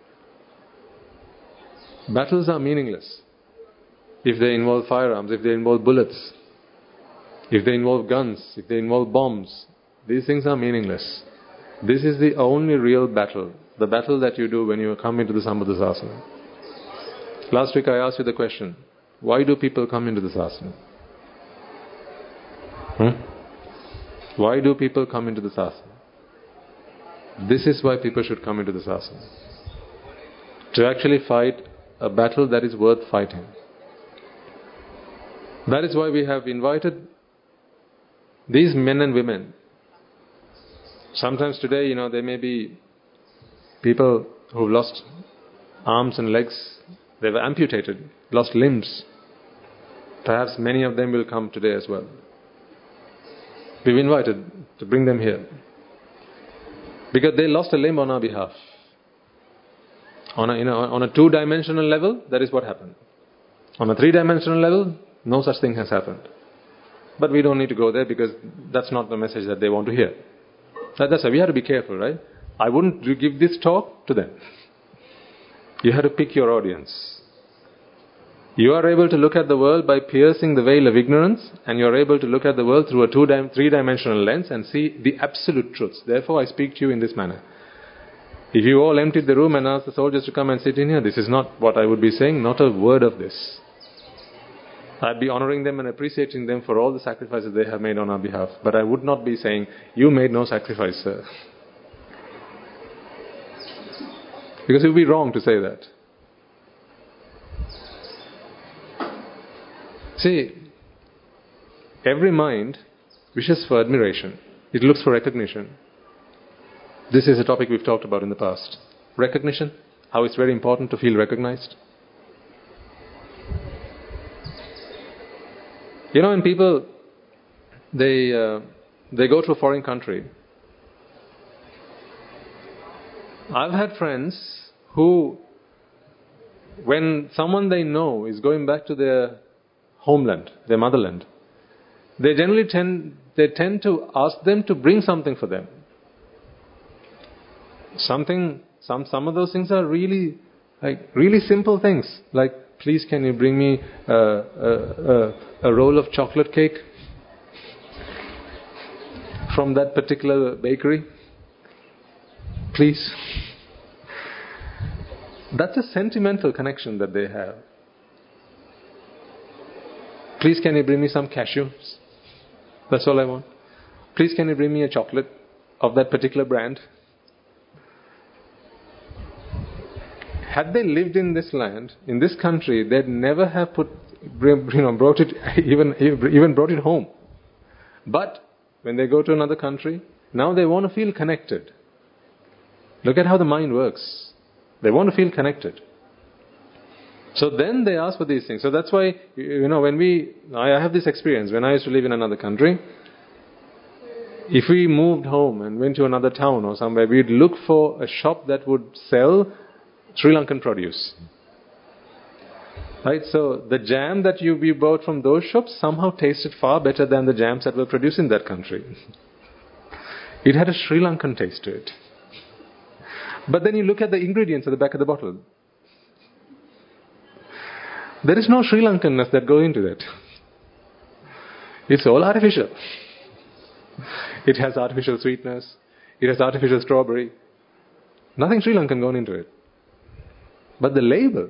Battles are meaningless if they involve firearms, if they involve bullets, if they involve guns, if they involve bombs. These things are meaningless. This is the only real battle, the battle that you do when you come into the Sambuddhasasana. Last week I asked you the question, why do people come into this asana? Why do people come into this asana? This is why people should come into this asana. To actually fight a battle that is worth fighting. That is why we have invited these men and women. Sometimes today, there may be people who've lost arms and legs. They were amputated, lost limbs. Perhaps many of them will come today as well. We've invited to bring them here. Because they lost a limb on our behalf. On a two-dimensional level, that is what happened. On a three-dimensional level, no such thing has happened. But we don't need to go there because that's not the message that they want to hear. That's why we have to be careful, right? I wouldn't give this talk to them. You have to pick your audience. You are able to look at the world by piercing the veil of ignorance, and you are able to look at the world through a three-dimensional lens and see the absolute truths. Therefore, I speak to you in this manner. If you all emptied the room and asked the soldiers to come and sit in here, this is not what I would be saying, not a word of this. I'd be honoring them and appreciating them for all the sacrifices they have made on our behalf. But I would not be saying, you made no sacrifice, sir. Because it would be wrong to say that. See, every mind wishes for admiration. It looks for recognition. This is a topic we've talked about in the past. Recognition, how it's very important to feel recognized. When people, they go to a foreign country. I've had friends who, when someone they know is going back to their homeland, their motherland, they generally tend to ask them to bring something for them. Some of those things are really simple things, like, please can you bring me a roll of chocolate cake from that particular bakery? Please. That's a sentimental connection that they have. Please can you bring me some cashews? That's all I want. Please can you bring me a chocolate of that particular brand? Had they lived in this land, in this country, they'd never have brought it home. But when they go to another country, now they want to feel connected. Look at how the mind works. They want to feel connected. So then they ask for these things. So that's why, I have this experience. When I used to live in another country, if we moved home and went to another town or somewhere, we'd look for a shop that would sell Sri Lankan produce. Right? So the jam that we bought from those shops somehow tasted far better than the jams that were produced in that country. It had a Sri Lankan taste to it. But then you look at the ingredients at the back of the bottle. There is no Sri Lankanness that goes into it. It's all artificial. It has artificial sweetness. It has artificial strawberry. Nothing Sri Lankan gone into it. But the label,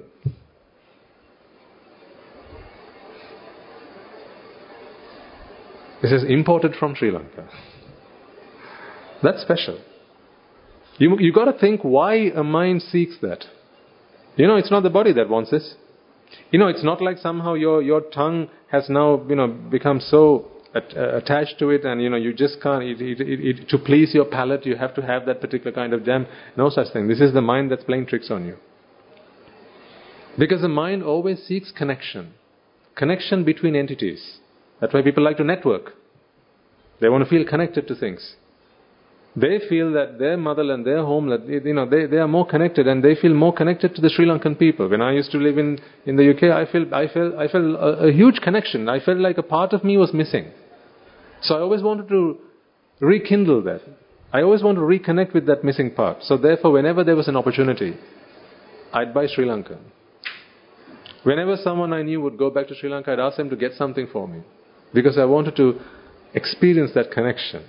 this is imported from Sri Lanka. That's special. You got to think why a mind seeks that. It's not the body that wants this. It's not like somehow your tongue has now become so attached to it, and you just can't to please your palate. You have to have that particular kind of jam. No such thing. This is the mind that's playing tricks on you. Because the mind always seeks connection between entities. That's why people like to network. They want to feel connected to things. They feel that their motherland, their homeland, they are more connected, and they feel more connected to the Sri Lankan people. When I used to live in the UK, I felt a huge connection. I felt like a part of me was missing. So I always wanted to rekindle that. I always want to reconnect with that missing part. So therefore, whenever there was an opportunity, I'd buy Sri Lankan. Whenever someone I knew would go back to Sri Lanka, I'd ask them to get something for me. Because I wanted to experience that connection.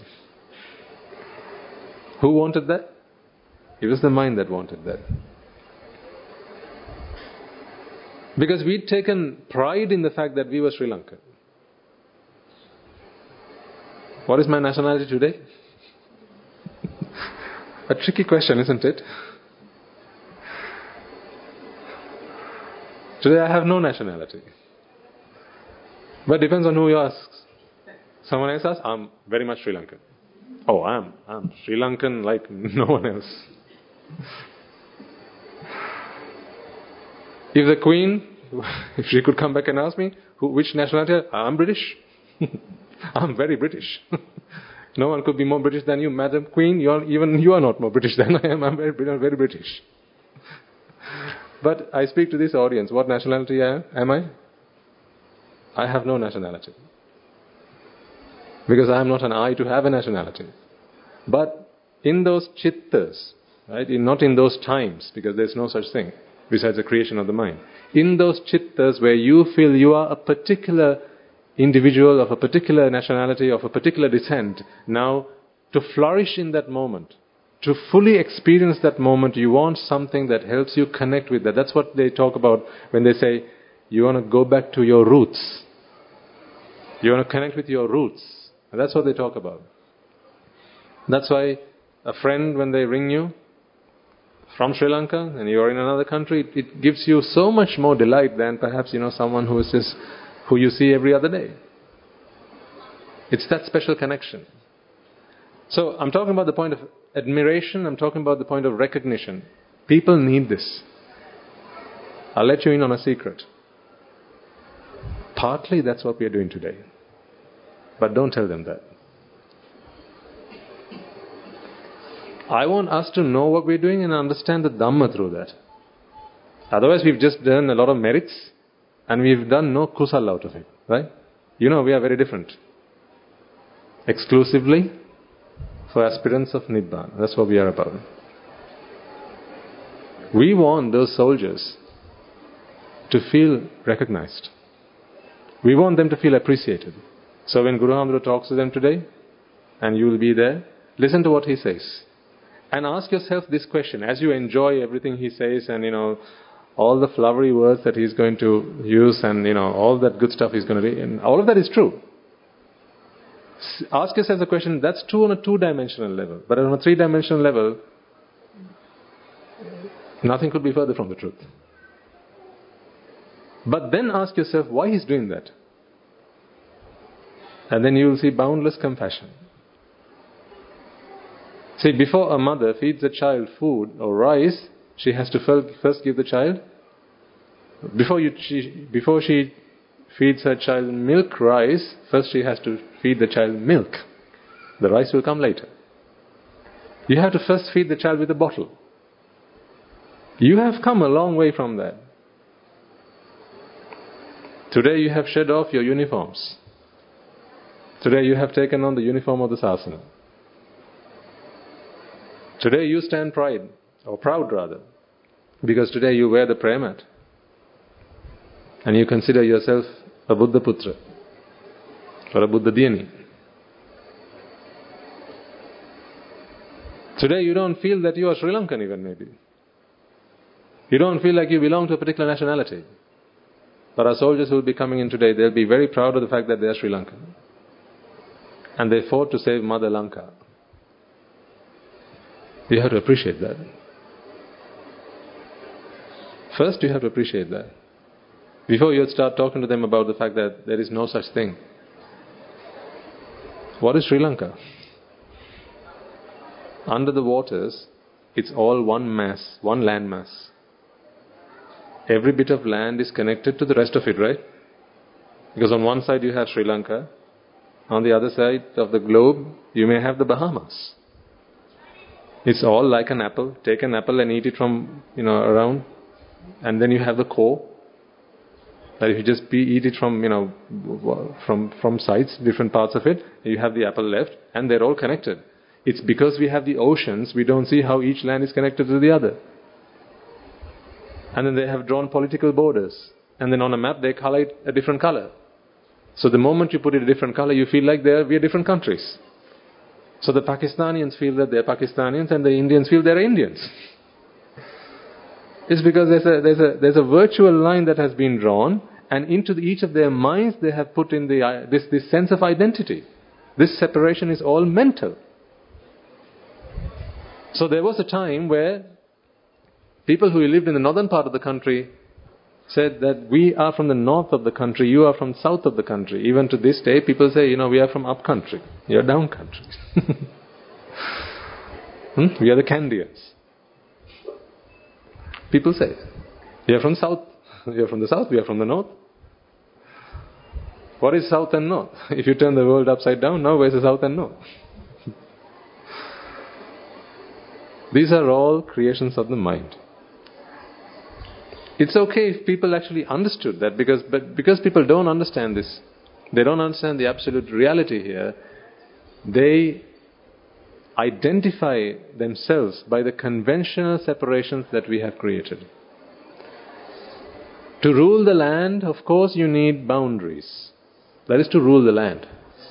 Who wanted that? It was the mind that wanted that. Because we'd taken pride in the fact that we were Sri Lankan. What is my nationality today? A tricky question, isn't it? Today I have no nationality. But it depends on who you ask. Someone else asks, I'm very much Sri Lankan. Oh, I'm Sri Lankan like no one else. If the Queen, if she could come back and ask me, which nationality, I'm British. I'm very British. No one could be more British than you, Madam Queen. Even you are not more British than I am. I'm very British. But I speak to this audience. What nationality am I? I have no nationality. Because I am not an I to have a nationality. But in those chittas, right, not in those times, because there's no such thing besides the creation of the mind. In those chittas where you feel you are a particular individual of a particular nationality, of a particular descent, now to flourish in that moment, to fully experience that moment, you want something that helps you connect with that. That's what they talk about when they say, you want to go back to your roots. You want to connect with your roots. And that's what they talk about. That's why a friend, when they ring you from Sri Lanka and you're in another country, it gives you so much more delight than perhaps, someone who you see every other day. It's that special connection. So I'm talking about the point of admiration, I'm talking about the point of recognition. People need this. I'll let you in on a secret. Partly that's what we are doing today. But don't tell them that. I want us to know what we're doing and understand the Dhamma through that. Otherwise we've just done a lot of merits and we've done no kusal out of it. Right? We are very different. Exclusively for aspirants of Nibbana. That's what we are about. We want those soldiers to feel recognized. We want them to feel appreciated. So when Guru Hamdra talks to them today, and you will be there, listen to what he says. And ask yourself this question, as you enjoy everything he says and, all the flowery words that he's going to use and, all that good stuff he's going to do, and all of that is true. Ask yourself the question, that's true on a two-dimensional level. But on a three-dimensional level, nothing could be further from the truth. But then ask yourself why he's doing that. And then you will see boundless compassion. See, before a mother feeds a child food or rice, she has to first give the child. Before she feeds her child milk rice, first she has to feed the child milk. The rice will come later. You have to first feed the child with a bottle. You have come a long way from that. Today you have shed off your uniforms. Today you have taken on the uniform of the Sasana. Today you stand proud rather, because today you wear the prayer mat. And you consider yourself a Buddha Putra or a Buddha Dhyani. Today you don't feel that you are Sri Lankan even maybe. You don't feel like you belong to a particular nationality. But our soldiers who will be coming in today, they'll be very proud of the fact that they are Sri Lankan. And they fought to save Mother Lanka. You have to appreciate that. First you have to appreciate that. Before you start talking to them about the fact that there is no such thing. What is Sri Lanka? Under the waters, it's all one mass, one land mass. Every bit of land is connected to the rest of it, right? Because on one side you have Sri Lanka, on the other side of the globe you may have the Bahamas. It's all like an apple. Take an apple and eat it from, around, and then you have the core. That if you just eat it from, from sides, different parts of it, you have the apple left, and they're all connected. It's because we have the oceans, we don't see how each land is connected to the other. And then they have drawn political borders. And then on a map they color it a different color. So the moment you put it a different color, you feel like we are different countries. So the Pakistanians feel that they're Pakistanis and the Indians feel they're Indians. It's because there's a virtual line that has been drawn, and into each of their minds they have put in this sense of identity. This separation is all mental. So there was a time where people who lived in the northern part of the country said that we are from the north of the country, you are from south of the country. Even to this day, people say, we are from up country, you're down country. We are the Candians. People say, we are from south, we are from the south, we are from the north. What is south and north? If you turn the world upside down, now where's the south and north? These are all creations of the mind. It's okay if people actually understood that, because people don't understand this, they don't understand the absolute reality here, they identify themselves by the conventional separations that we have created. To rule the land, of course, you need boundaries. That is to rule the land.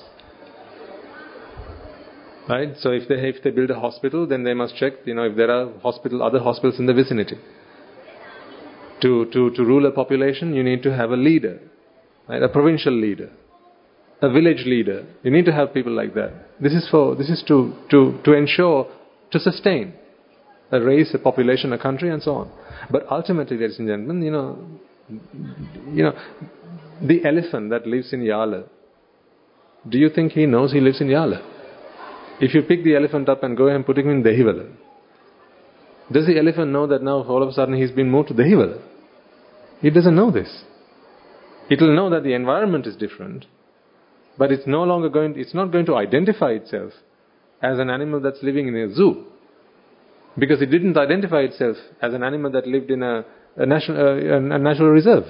Right? So if they build a hospital, then they must check, if there are other hospitals in the vicinity. To rule a population, you need to have a leader, right? A provincial leader, a village leader. You need to have people like that. This is to ensure, to sustain a race, a population, a country, and so on. But ultimately, ladies and gentlemen, the elephant that lives in Yala, do you think he knows he lives in Yala? If you pick the elephant up and go and put him in Dehiwala, does the elephant know that now all of a sudden he's been moved to Dehiwala? It doesn't know this. It will know that the environment is different, but it's not going to identify itself as an animal that's living in a zoo, because it didn't identify itself as an animal that lived in a natural reserve,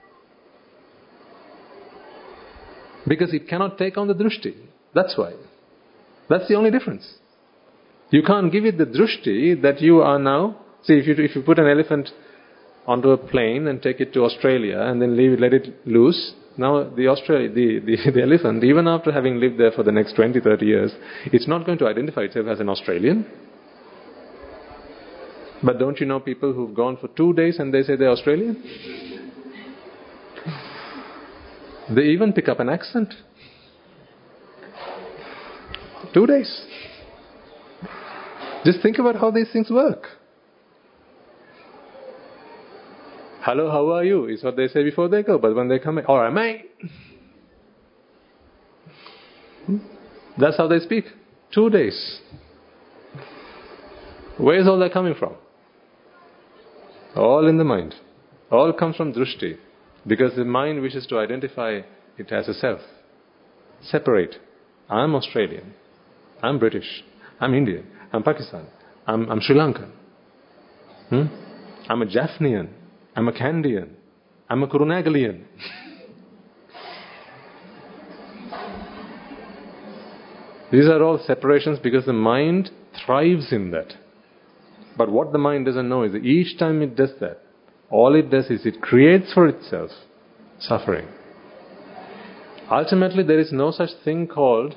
because it cannot take on the drushti. That's why. That's the only difference. You can't give it the drushti that you are now. See, if you put an elephant onto a plane and take it to Australia and then let it loose, now the elephant, even after having lived there for the next 20, 30 years, it's not going to identify itself as an Australian. But don't you know people who've gone for 2 days and they say they're Australian? They even pick up an accent. 2 days. Just think about how these things work. Hello, how are you? Is what they say before they go. But when they come in, alright mate. That's how they speak. 2 days. Where is all that coming from? All in the mind. All comes from drushti. Because the mind wishes to identify it as a self. Separate. I'm Australian. I'm British. I'm Indian. I'm Pakistan. I'm Sri Lankan. I'm a Jaffnian. I'm a Candian. I'm a Kurunagalian. These are all separations because the mind thrives in that. But what the mind doesn't know is that each time it does that, all it does is it creates for itself suffering. Ultimately, there is no such thing called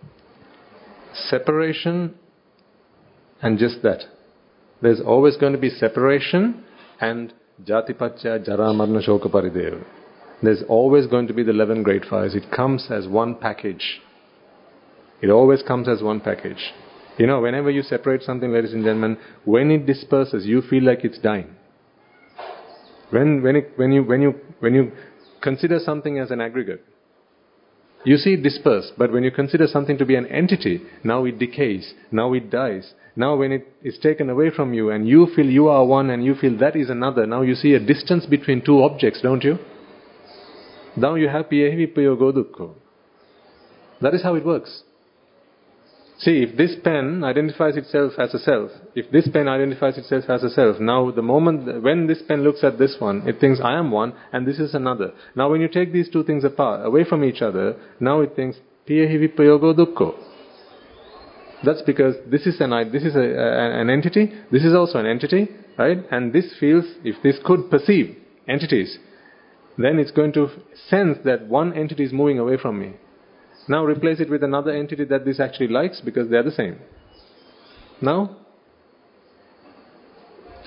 separation and just that. There's always going to be separation and Jatipacca, Jara, Marna, Shoka, Parideva. There's always going to be the 11 great fires. It comes as one package. It always comes as one package. Whenever you separate something, ladies and gentlemen, when it disperses, you feel like it's dying. When you consider something as an aggregate, you see it disperse. But when you consider something to be an entity, now it decays, now it dies. Now when it is taken away from you and you feel you are one and you feel that is another, now you see a distance between two objects, don't you? Now you have piyehi vipayogo dukkho. That is how it works. See, if this pen identifies itself as a self, if this pen identifies itself as a self, now the moment when this pen looks at this one, it thinks I am one and this is another. Now when you take these two things apart, away from each other, now it thinks piyehi vipayogo dukkho. That's because this is an entity, this is also an entity, right? And this feels, if this could perceive entities, then it's going to sense that one entity is moving away from me. Now replace it with another entity that this actually likes because they are the same. Now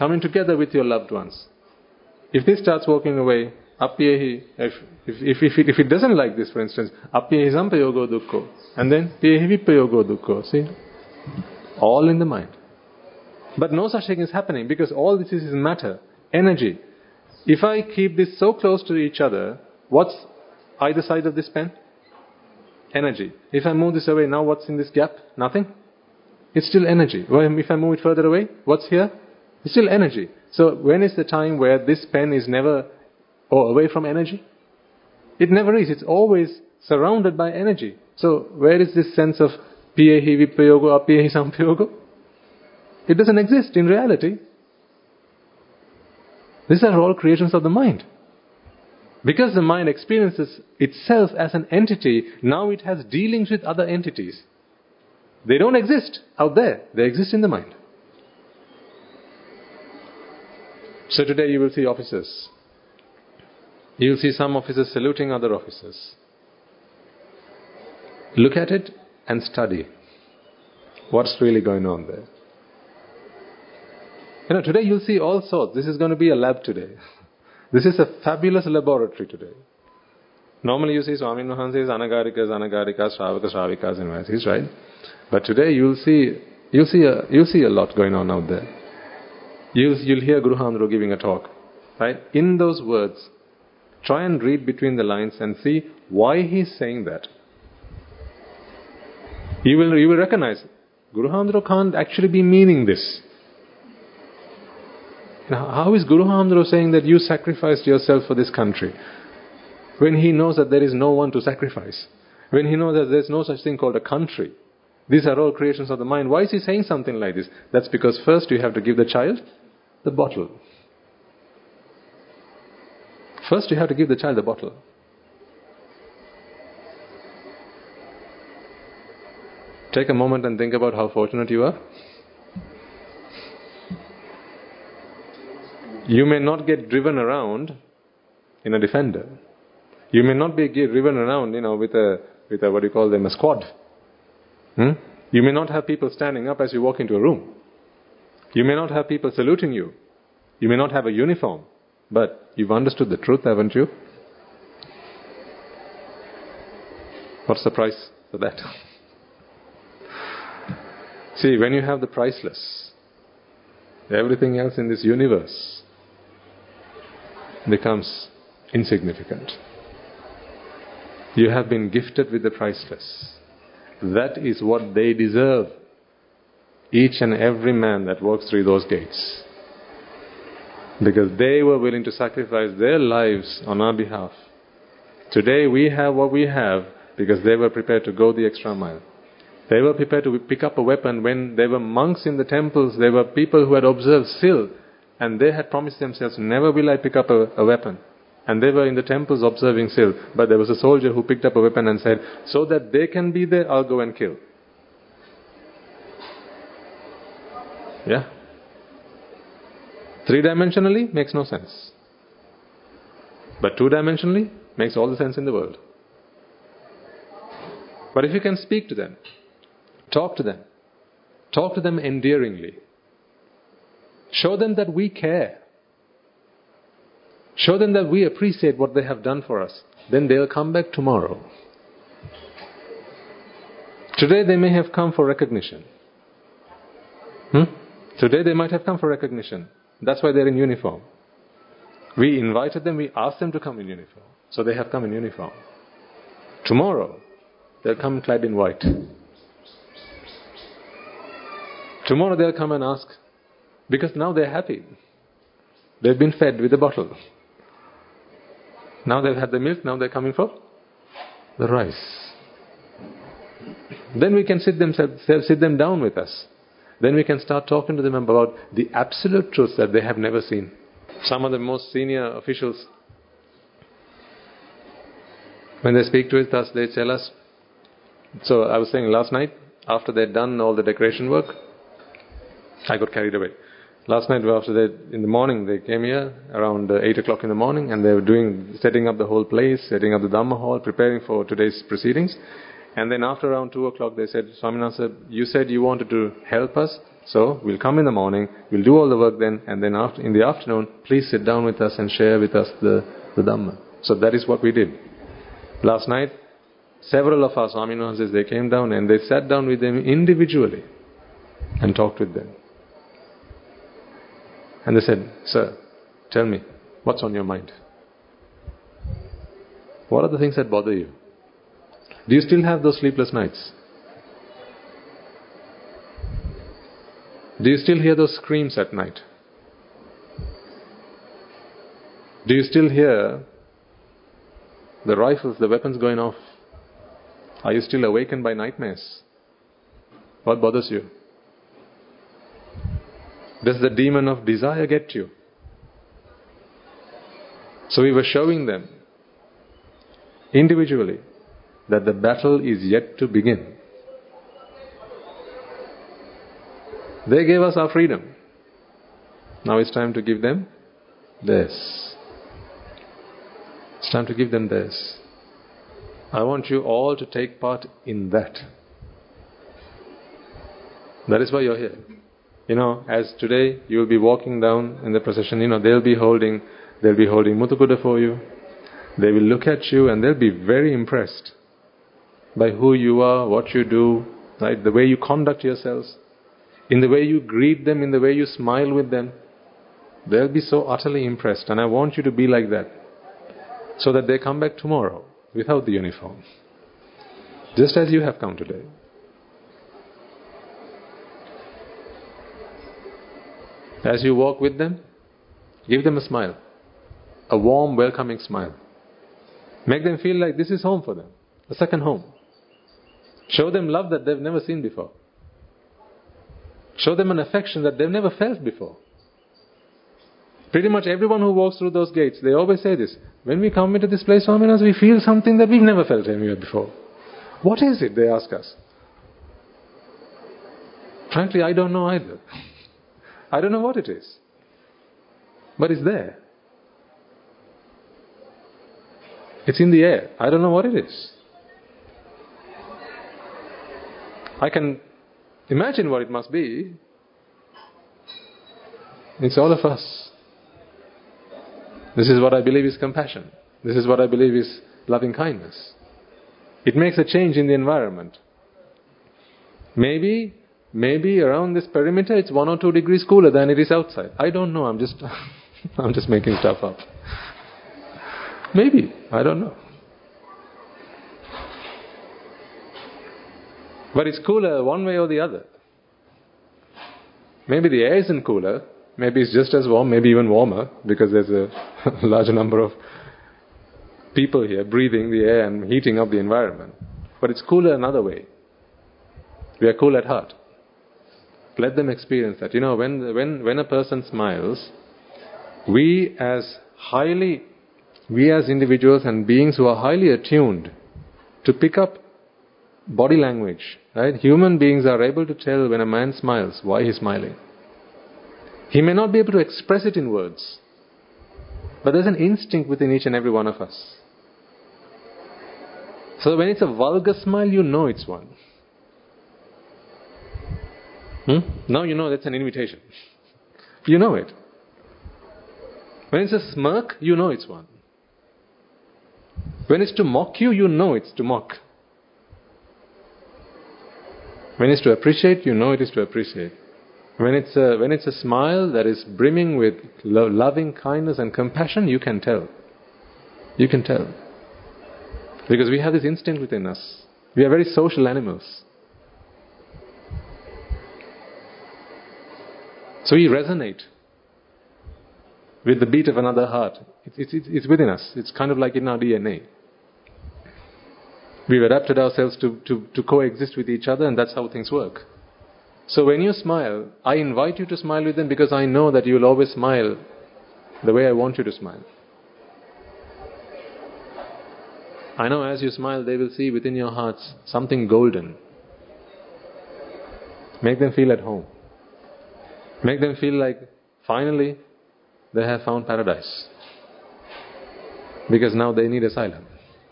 coming together with your loved ones. If this starts walking away, appiyehi, if it doesn't like this, for instance, appiyehi sampayogo dukkho, and then piyehi vippayogo dukkho, see? All in the mind. But no such thing is happening because all this is matter, energy. If I keep this so close to each other, what's either side of this pen? Energy. If I move this away, now what's in this gap? Nothing. It's still energy. If I move it further away, what's here? It's still energy. So when is the time where this pen is never away from energy? It never is. It's always surrounded by energy. So where is this sense of piyehi vippayogo, appiyehi sampayogo? It doesn't exist in reality. These are all creations of the mind. Because the mind experiences itself as an entity, now it has dealings with other entities. They don't exist out there. They exist in the mind. So today you will see officers. You will see some officers saluting other officers. Look at it and study what's really going on there. Today you'll see all sorts. This is going to be a lab today. This is a fabulous laboratory today. Normally you see Swamin Wahanse's Anagarikas, Shravakas, Shravikas and Vasis, right? But today you'll see a lot going on out there. You'll hear Guru Handro giving a talk, right? In those words, try and read between the lines and see why he's saying that. You will recognize Guru Handro can't actually be meaning this. Now, how is Guru Handro saying that you sacrificed yourself for this country when he knows that there is no one to sacrifice? When he knows that there is no such thing called a country? These are all creations of the mind. Why is he saying something like this? That's because first you have to give the child the bottle. First you have to give the child the bottle. Take a moment and think about how fortunate you are. You may not get driven around in a Defender. You may not be driven around, with a what do you call them, a squad. You may not have people standing up as you walk into a room. You may not have people saluting you. You may not have a uniform. But you've understood the truth, haven't you? What's the price for that? See, when you have the priceless, everything else in this universe becomes insignificant. You have been gifted with the priceless. That is what they deserve. Each and every man that walks through those gates. Because they were willing to sacrifice their lives on our behalf. Today we have what we have because they were prepared to go the extra mile. They were prepared to pick up a weapon when there were monks in the temples. There were people who had observed still. And they had promised themselves, never will I pick up a weapon. And they were in the temples observing still. But there was a soldier who picked up a weapon and said, so that they can be there, I'll go and kill. Yeah? Three-dimensionally makes no sense. But two-dimensionally makes all the sense in the world. But if you can speak to them, talk to them endearingly. Show them that we care. Show them that we appreciate what they have done for us. Then they'll come back tomorrow. Today they may have come for recognition. Today they might have come for recognition. That's why they're in uniform. We invited them, we asked them to come in uniform. So they have come in uniform. Tomorrow, they'll come clad in white. Tomorrow they'll come and ask, because now they're happy. They've been fed with the bottle. Now they've had the milk, now they're coming for the rice. Then we can sit them down with us. Then we can start talking to them about the absolute truths that they have never seen. Some of the most senior officials, when they speak to us, they tell us. So I was saying last night, after they'd done all the decoration work, I got carried away. Last night, in the morning, they came here around 8 o'clock in the morning, and they were setting up the whole place, setting up the Dhamma hall, preparing for today's proceedings. And then after around 2 o'clock, they said, Swaminatha, you said you wanted to help us, So we'll come in the morning, we'll do all the work then, and then in the afternoon, please sit down with us and share with us the Dhamma. So that is what we did. Last night, several of our Swaminasis, they came down and they sat down with them individually and talked with them. And they said, "Sir, tell me, what's on your mind? What are the things that bother you? Do you still have those sleepless nights? Do you still hear those screams at night? Do you still hear the rifles, the weapons going off? Are you still awakened by nightmares? What bothers you? Does the demon of desire get you?" So we were showing them individually that the battle is yet to begin. They gave us our freedom. Now it's time to give them theirs. It's time to give them theirs. I want you all to take part in that. That is why you're here. As today you will be walking down in the procession, they'll be holding Muthukuda for you. They will look at you and they'll be very impressed by who you are, what you do, right? The way you conduct yourselves, in the way you greet them, in the way you smile with them. They'll be so utterly impressed, and I want you to be like that, so that they come back tomorrow without the uniform, just as you have come today. As you walk with them, give them a smile, a warm, welcoming smile. Make them feel like this is home for them, a second home. Show them love that they've never seen before. Show them an affection that they've never felt before. Pretty much everyone who walks through those gates, they always say this: when we come into this place, Swaminas, we feel something that we've never felt anywhere before. What is it, they ask us? Frankly, I don't know either. I don't know what it is. But it's there. It's in the air. I don't know what it is. I can imagine what it must be. It's all of us. This is what I believe is compassion. This is what I believe is loving kindness. It makes a change in the environment. Maybe around this perimeter it's 1 or 2 degrees cooler than it is outside. I don't know. I'm just making stuff up. Maybe. I don't know. But it's cooler one way or the other. Maybe the air isn't cooler. Maybe it's just as warm, maybe even warmer, because there's a larger number of people here breathing the air and heating up the environment. But it's cooler another way. We are cool at heart. Let them experience that. When a person smiles, we as individuals and beings who are highly attuned to pick up body language, right? Human beings are able to tell when a man smiles, why he's smiling. He may not be able to express it in words, but there's an instinct within each and every one of us. So when it's a vulgar smile, you know it's one. Now you know that's an invitation. You know it. When it's a smirk, you know it's one. When it's to mock you, you know it's to mock. When it's to appreciate, you know it is to appreciate. When it's a smile that is brimming with loving kindness and compassion, you can tell. You can tell. Because we have this instinct within us. We are very social animals. So we resonate with the beat of another heart. It's within us. It's kind of like in our DNA. We've adapted ourselves to coexist with each other, and that's how things work. So when you smile, I invite you to smile with them because I know that you will always smile the way I want you to smile. I know as you smile, they will see within your hearts something golden. Make them feel at home. Make them feel like finally they have found paradise. Because now they need asylum.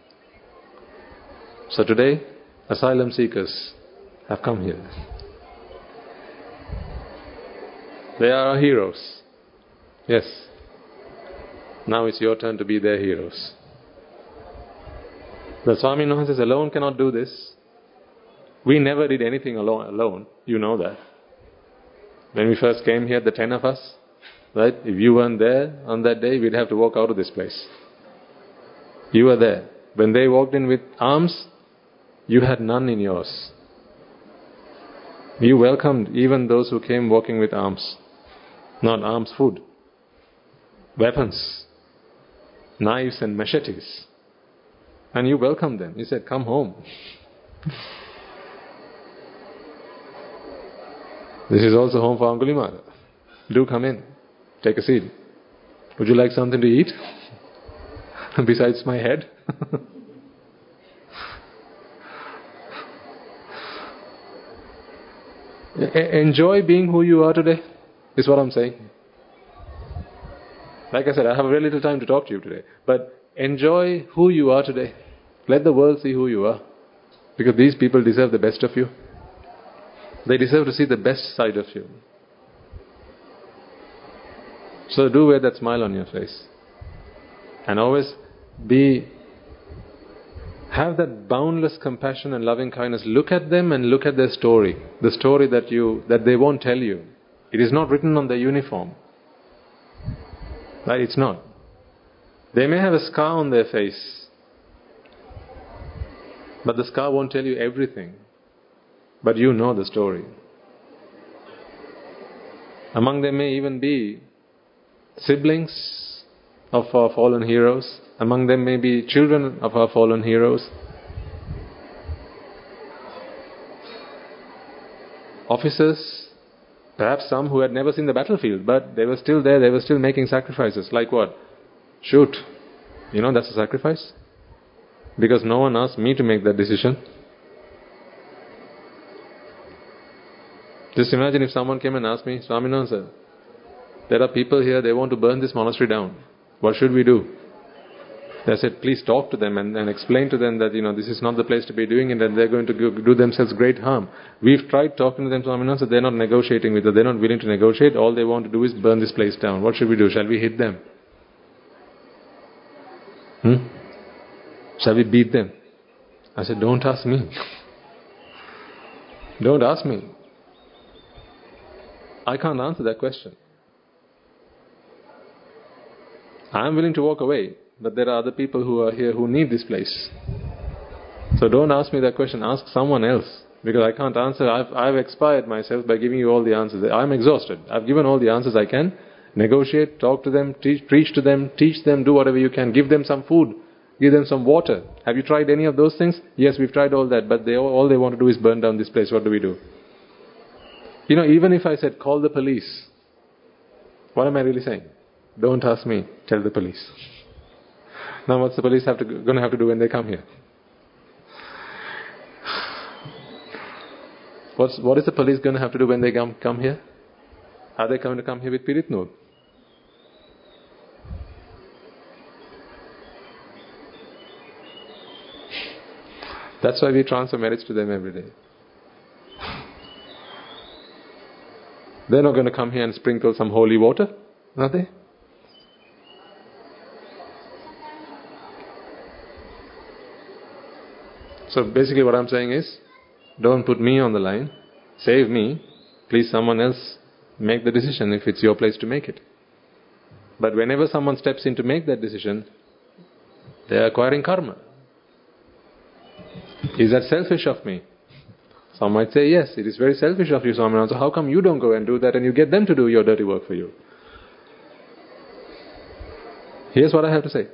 So today, asylum seekers have come here. They are our heroes. Yes. Now it's your turn to be their heroes. The Swami Nuhansis alone cannot do this. We never did anything alone. You know that. When we first came here, the 10 of us, right? If you weren't there on that day, we'd have to walk out of this place. You were there. When they walked in with arms, you had none in yours. You welcomed even those who came walking with arms. Not arms, food. Weapons. Knives and machetes. And you welcomed them. You said, come home. This is also home for Angulimala. Do come in. Take a seat. Would you like something to eat? Besides my head? Enjoy being who you are today, is what I'm saying. Like I said, I have very little time to talk to you today. But enjoy who you are today. Let the world see who you are. Because these people deserve the best of you. They deserve to see the best side of you. So do wear that smile on your face. And always have that boundless compassion and loving kindness. Look at them and look at their story. The story that they won't tell you. It is not written on their uniform. Right? It's not. They may have a scar on their face. But the scar won't tell you everything. But you know the story. Among them may even be siblings of our fallen heroes. Among them may be children of our fallen heroes. Officers, perhaps some who had never seen the battlefield, but they were still there, they were still making sacrifices. Like what? Shoot. You know, that's a sacrifice. Because no one asked me to make that decision. Just imagine if someone came and asked me, Swaminathan sir, there are people here, they want to burn this monastery down. What should we do? I said, please talk to them and explain to them that, this is not the place to be doing it and they're going to do themselves great harm. We've tried talking to them, Swaminathan sir, they're not negotiating with us. They're not willing to negotiate. All they want to do is burn this place down. What should we do? Shall we hit them? Shall we beat them? I said, don't ask me. Don't ask me. I can't answer that question. I'm willing to walk away, but there are other people who are here who need this place. So don't ask me that question, ask someone else. Because I can't answer. I've expired myself by giving you all the answers. I'm exhausted. I've given all the answers I can. Negotiate, talk to them, preach to them, teach them, do whatever you can. Give them some food, give them some water. Have you tried any of those things? Yes, we've tried all that, but all they want to do is burn down this place. What do we do? Even if I said, call the police, what am I really saying? Don't ask me, tell the police. Now what's the police going to have to do when they come here? What is the police going to have to do when they come here? Are they going to come here with Piritnood? That's why we transfer merits to them every day. They're not going to come here and sprinkle some holy water, are they? So basically what I'm saying is, don't put me on the line, save me, please someone else make the decision if it's your place to make it. But whenever someone steps in to make that decision, they are acquiring karma. Is that selfish of me? Some might say, yes, it is very selfish of you, Swaminathan. So how come you don't go and do that and you get them to do your dirty work for you? Here's what I have to say.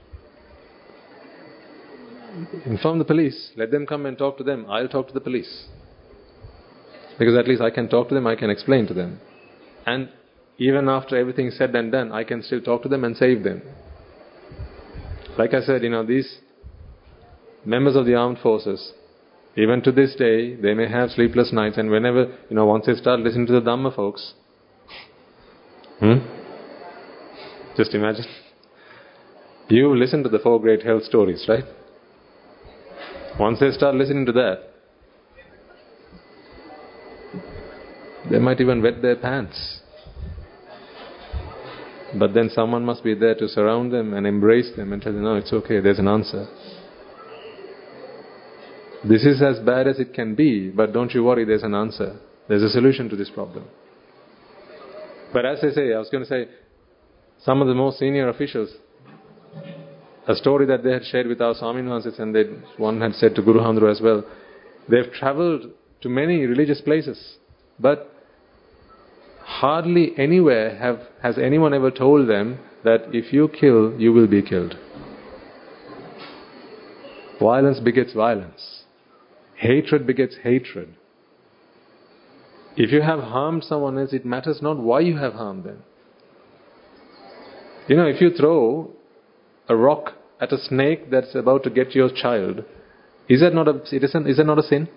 Inform the police. Let them come and talk to them. I'll talk to the police. Because at least I can talk to them, I can explain to them. And even after everything is said and done, I can still talk to them and save them. Like I said, these members of the armed forces, even to this day, they may have sleepless nights, and whenever, once they start listening to the Dhamma folks, just imagine. You listen to the 4 great health stories, right? Once they start listening to that, they might even wet their pants. But then someone must be there to surround them and embrace them and tell them, no, it's okay, there's an answer. This is as bad as it can be, but don't you worry, there's an answer. There's a solution to this problem. But as I say, I was going to say, some of the most senior officials, a story that they had shared with our Swami Maharaj, and one had said to Guru Handru as well, they've travelled to many religious places, but hardly anywhere has anyone ever told them that if you kill, you will be killed. Violence begets violence. Hatred begets hatred. If you have harmed someone else, it matters not why you have harmed them. If you throw a rock at a snake that's about to get your child, is that not a sin?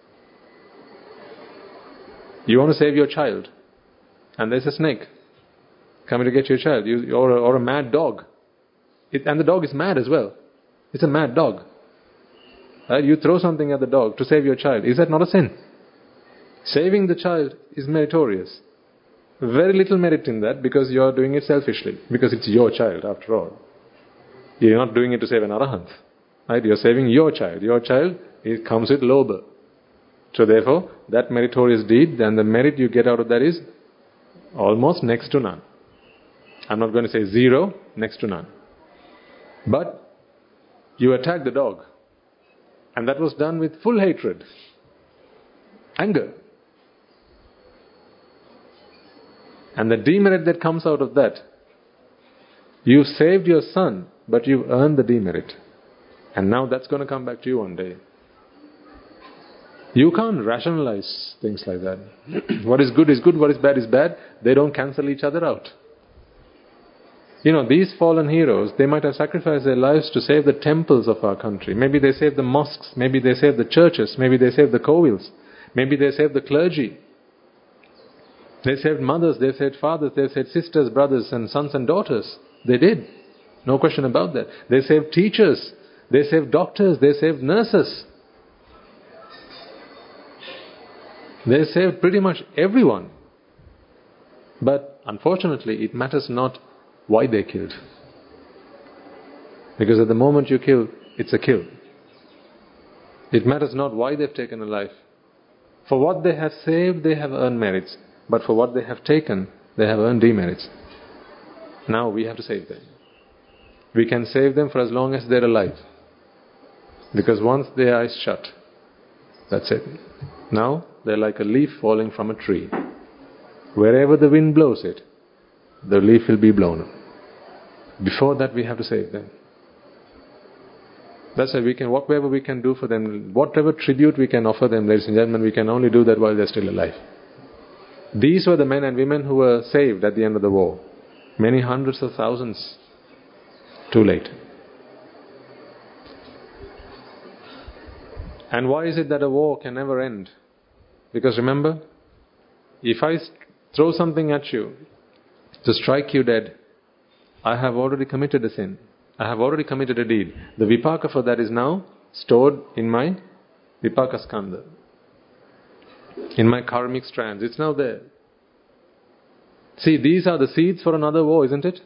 You want to save your child, and there's a snake coming to get your child, or a mad dog. And the dog is mad as well. It's a mad dog. Right? You throw something at the dog to save your child. Is that not a sin? Saving the child is meritorious. Very little merit in that because you are doing it selfishly. Because it's your child after all. You're not doing it to save an arahant. Right? You're saving your child. Your child, it comes with lobha. So therefore, that meritorious deed, then the merit you get out of that is almost next to none. I'm not going to say zero, next to none. But you attack the dog. And that was done with full hatred. Anger. And the demerit that comes out of that, you've saved your son, but you've earned the demerit. And now that's going to come back to you one day. You can't rationalize things like that. What is good, what is bad. They don't cancel each other out. These fallen heroes, they might have sacrificed their lives to save the temples of our country. Maybe they saved the mosques, maybe they saved the churches, maybe they saved the kovils, maybe they saved the clergy. They saved mothers, they saved fathers, they saved sisters, brothers and sons and daughters. They did. No question about that. They saved teachers, they saved doctors, they saved nurses. They saved pretty much everyone. But unfortunately, it matters not why they killed. Because at the moment you kill, it's a kill. It matters not why they've taken a life. For what they have saved, they have earned merits. But for what they have taken, they have earned demerits. Now we have to save them. We can save them for as long as they're alive. Because once their eyes shut, that's it. Now they're like a leaf falling from a tree. Wherever the wind blows it, the leaf will be blown up. Before that, we have to save them. That's why we can, whatever we can do for them, whatever tribute we can offer them, ladies and gentlemen, we can only do that while they're still alive. These were the men and women who were saved at the end of the war. Many hundreds of thousands. Too late. And why is it that a war can never end? Because remember, if I throw something at you to strike you dead, I have already committed a sin. I have already committed a deed. The vipaka for that is now stored in my vipaka skandha. In my karmic strands. It's now there. See, these are the seeds for another war, isn't it?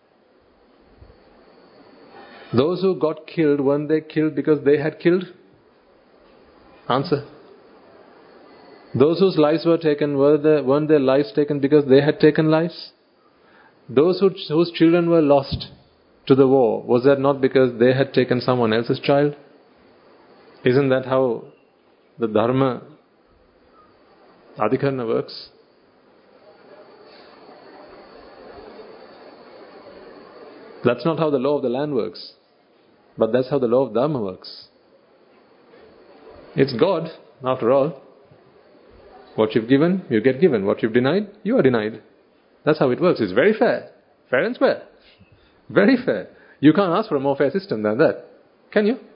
Those who got killed, weren't they killed because they had killed? Answer. Those whose lives were taken, weren't their lives taken because they had taken lives? Those whose children were lost to the war, was that not because they had taken someone else's child? Isn't that how the dharma adhikarana works? That's not how the law of the land works. But that's how the law of dharma works. It's God, after all. What you've given, you get given. What you've denied, you are denied. That's how it works. It's very fair. Fair and square. Very fair. You can't ask for a more fair system than that. Can you?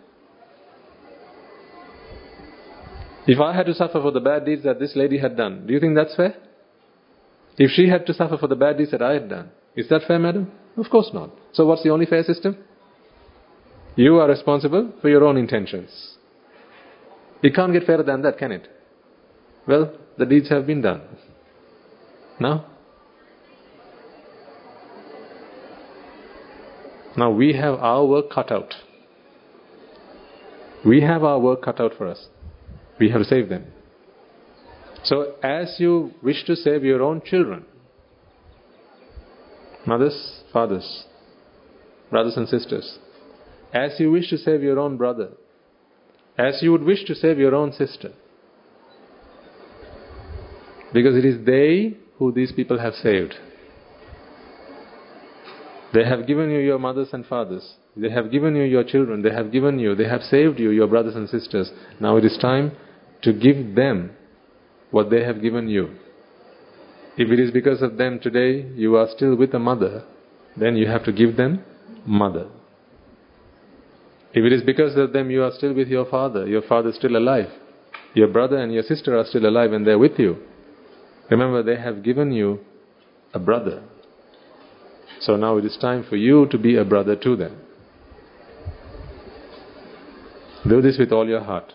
If I had to suffer for the bad deeds that this lady had done, do you think that's fair? If she had to suffer for the bad deeds that I had done, is that fair, madam? Of course not. So what's the only fair system? You are responsible for your own intentions. It can't get fairer than that, can it? Well, the deeds have been done. Now? Now we have our work cut out. We have our work cut out for us. We have to save them. So as you wish to save your own children, mothers, fathers, brothers and sisters, as you wish to save your own brother, as you would wish to save your own sister, because it is they who these people have saved. They have given you your mothers and fathers. They have given you your children. They have saved you, your brothers and sisters. Now it is time to give them what they have given you. If it is because of them today you are still with a mother, then you have to give them mother. If it is because of them you are still with your father is still alive, your brother and your sister are still alive and they are with you, remember they have given you a brother. So now it is time for you to be a brother to them. Do this with all your heart,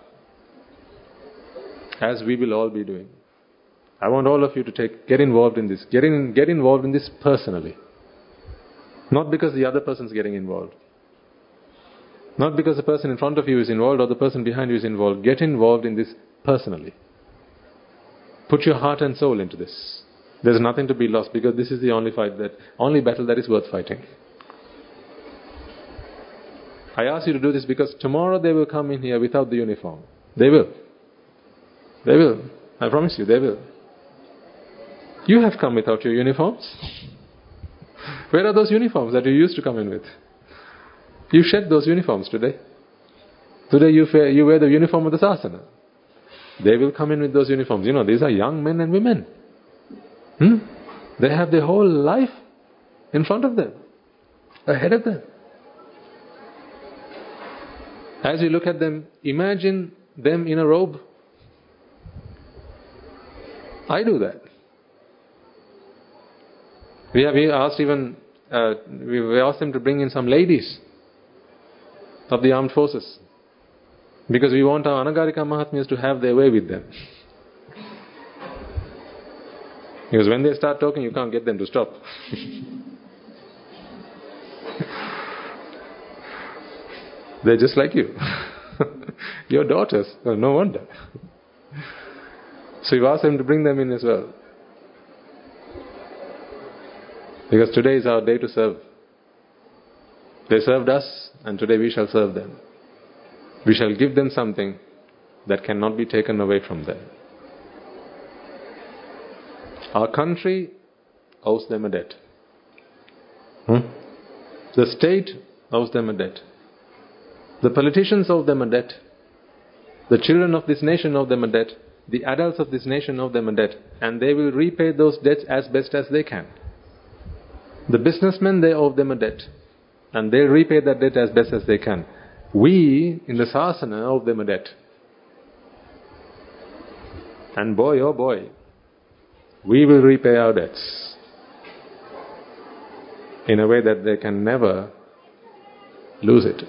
as we will all be doing. I want all of you to get involved in this. Get involved in this personally. Not because the other person is getting involved. Not because the person in front of you is involved or the person behind you is involved. Get involved in this personally. Put your heart and soul into this. There's nothing to be lost, because this is the only battle that is worth fighting. I ask you to do this because tomorrow they will come in here without the uniform. They will. They will. I promise you, they will. You have come without your uniforms. Where are those uniforms that you used to come in with? You shed those uniforms today. Today you wear the uniform of the Sasana. They will come in with those uniforms. These are young men and women. They have their whole life in front of them, ahead of them. As you look at them, imagine them in a robe. I do that. We asked them to bring in some ladies of the armed forces, because we want our Anagarika Mahatmyas to have their way with them. Because when they start talking, you can't get them to stop. They're just like you. Your daughters. Well, no wonder. So we've asked them to bring them in as well. Because today is our day to serve. They served us, and today we shall serve them. We shall give them something that cannot be taken away from them. Our country owes them a debt. The state owes them a debt. The politicians owe them a debt. The children of this nation owe them a debt. The adults of this nation owe them a debt. And they will repay those debts as best as they can. The businessmen, they owe them a debt. And they'll repay that debt as best as they can. We, in the Sasana, owe them a debt. And boy, oh boy, we will repay our debts in a way that they can never lose it.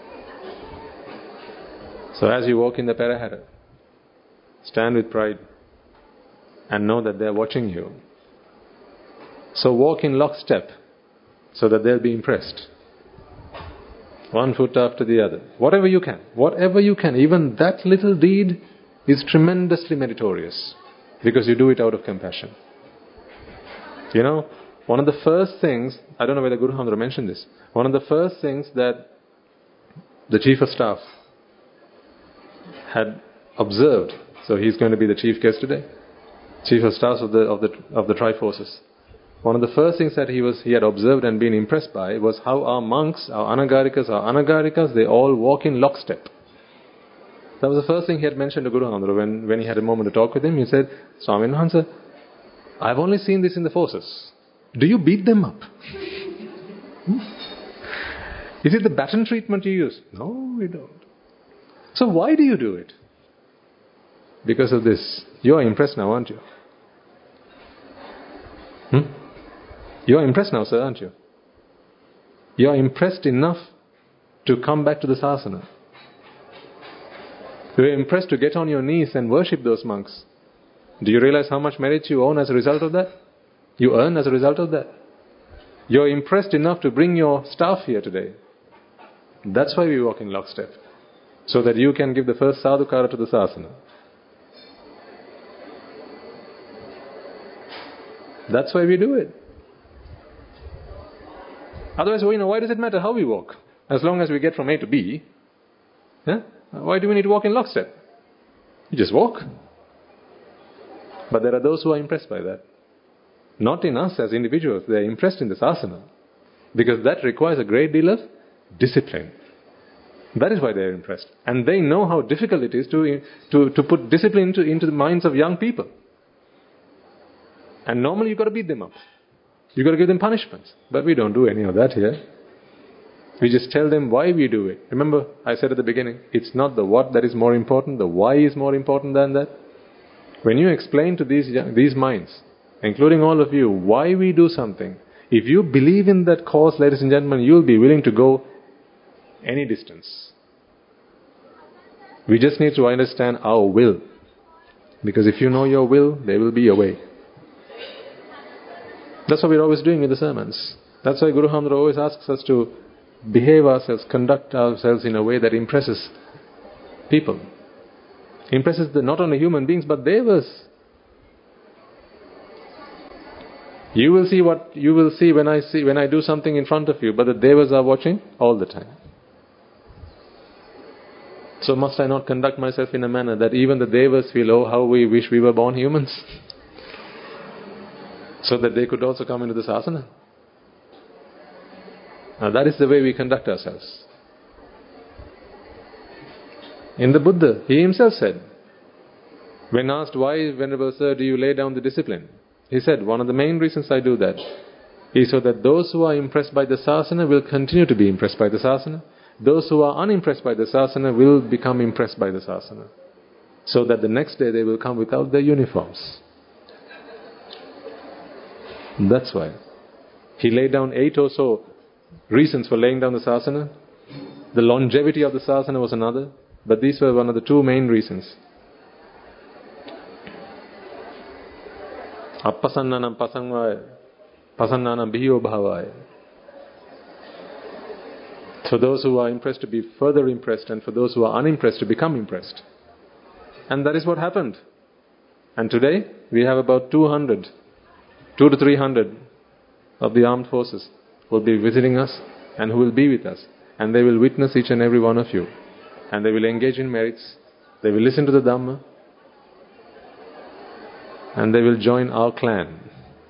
So as you walk in the Perahera, stand with pride and know that they are watching you. So walk in lockstep so that they'll be impressed. One foot after the other. Whatever you can. Even that little deed is tremendously meritorious, because you do it out of compassion. One of the first things, I don't know whether Guru Hamdra mentioned this, one of the first things that the Chief of Staff had observed, so he's going to be the chief guest today, Chief of Staff of the Tri-Forces. One of the first things that he had observed and been impressed by was how our monks, our Anagarikas, they all walk in lockstep. That was the first thing he had mentioned to Guru Hamdra when he had a moment to talk with him. He said, Swaminathan, I've only seen this in the forces. Do you beat them up? Is it the baton treatment you use? No, we don't. So why do you do it? Because of this. You are impressed now, aren't you? You are impressed now, sir, aren't you? You are impressed enough to come back to the Sasana. You are impressed to get on your knees and worship those monks. Do you realize how much merit you earn as a result of that? You earn as a result of that. You're impressed enough to bring your staff here today. That's why we walk in lockstep. So that you can give the first sadhukara to the sasana. That's why we do it. Otherwise, why does it matter how we walk? As long as we get from A to B, why do we need to walk in lockstep? You just walk. But there are those who are impressed by that. Not in us as individuals, they are impressed in this asana. Because that requires a great deal of discipline. That is why they are impressed. And they know how difficult it is to put discipline into the minds of young people. And normally you've got to beat them up. You've got to give them punishments. But we don't do any of that here. We just tell them why we do it. Remember, I said at the beginning, it's not the what that is more important, the why is more important than that. When you explain to these minds, including all of you, why we do something, if you believe in that cause, ladies and gentlemen, you'll be willing to go any distance. We just need to understand our will. Because if you know your will, there will be a way. That's what we're always doing with the sermons. That's why Guru Hamdra always asks us to behave ourselves, conduct ourselves in a way that impresses people. Impresses not only human beings, but devas. You will see what you will see when I do something in front of you, but the devas are watching all the time. So must I not conduct myself in a manner that even the devas feel, oh, how we wish we were born humans? So that they could also come into this asana. Now that is the way we conduct ourselves. In the Buddha, he himself said, when asked why, Venerable Sir, do you lay down the discipline? He said, one of the main reasons I do that is so that those who are impressed by the sasana will continue to be impressed by the sasana. Those who are unimpressed by the sasana will become impressed by the sasana. So that the next day they will come without their uniforms. That's why. He laid down 8 or so reasons for laying down the sasana. The longevity of the sasana was another. But these were one of the 2 main reasons. Appasannanam pasangvaya, pasannanam bhiyo bhavaya. For those who are impressed to be further impressed, and for those who are unimpressed to become impressed. And that is what happened. And today we have about 200 to 300 of the armed forces will be visiting us and who will be with us. And they will witness each and every one of you. And they will engage in merits. They will listen to the Dhamma. And they will join our clan.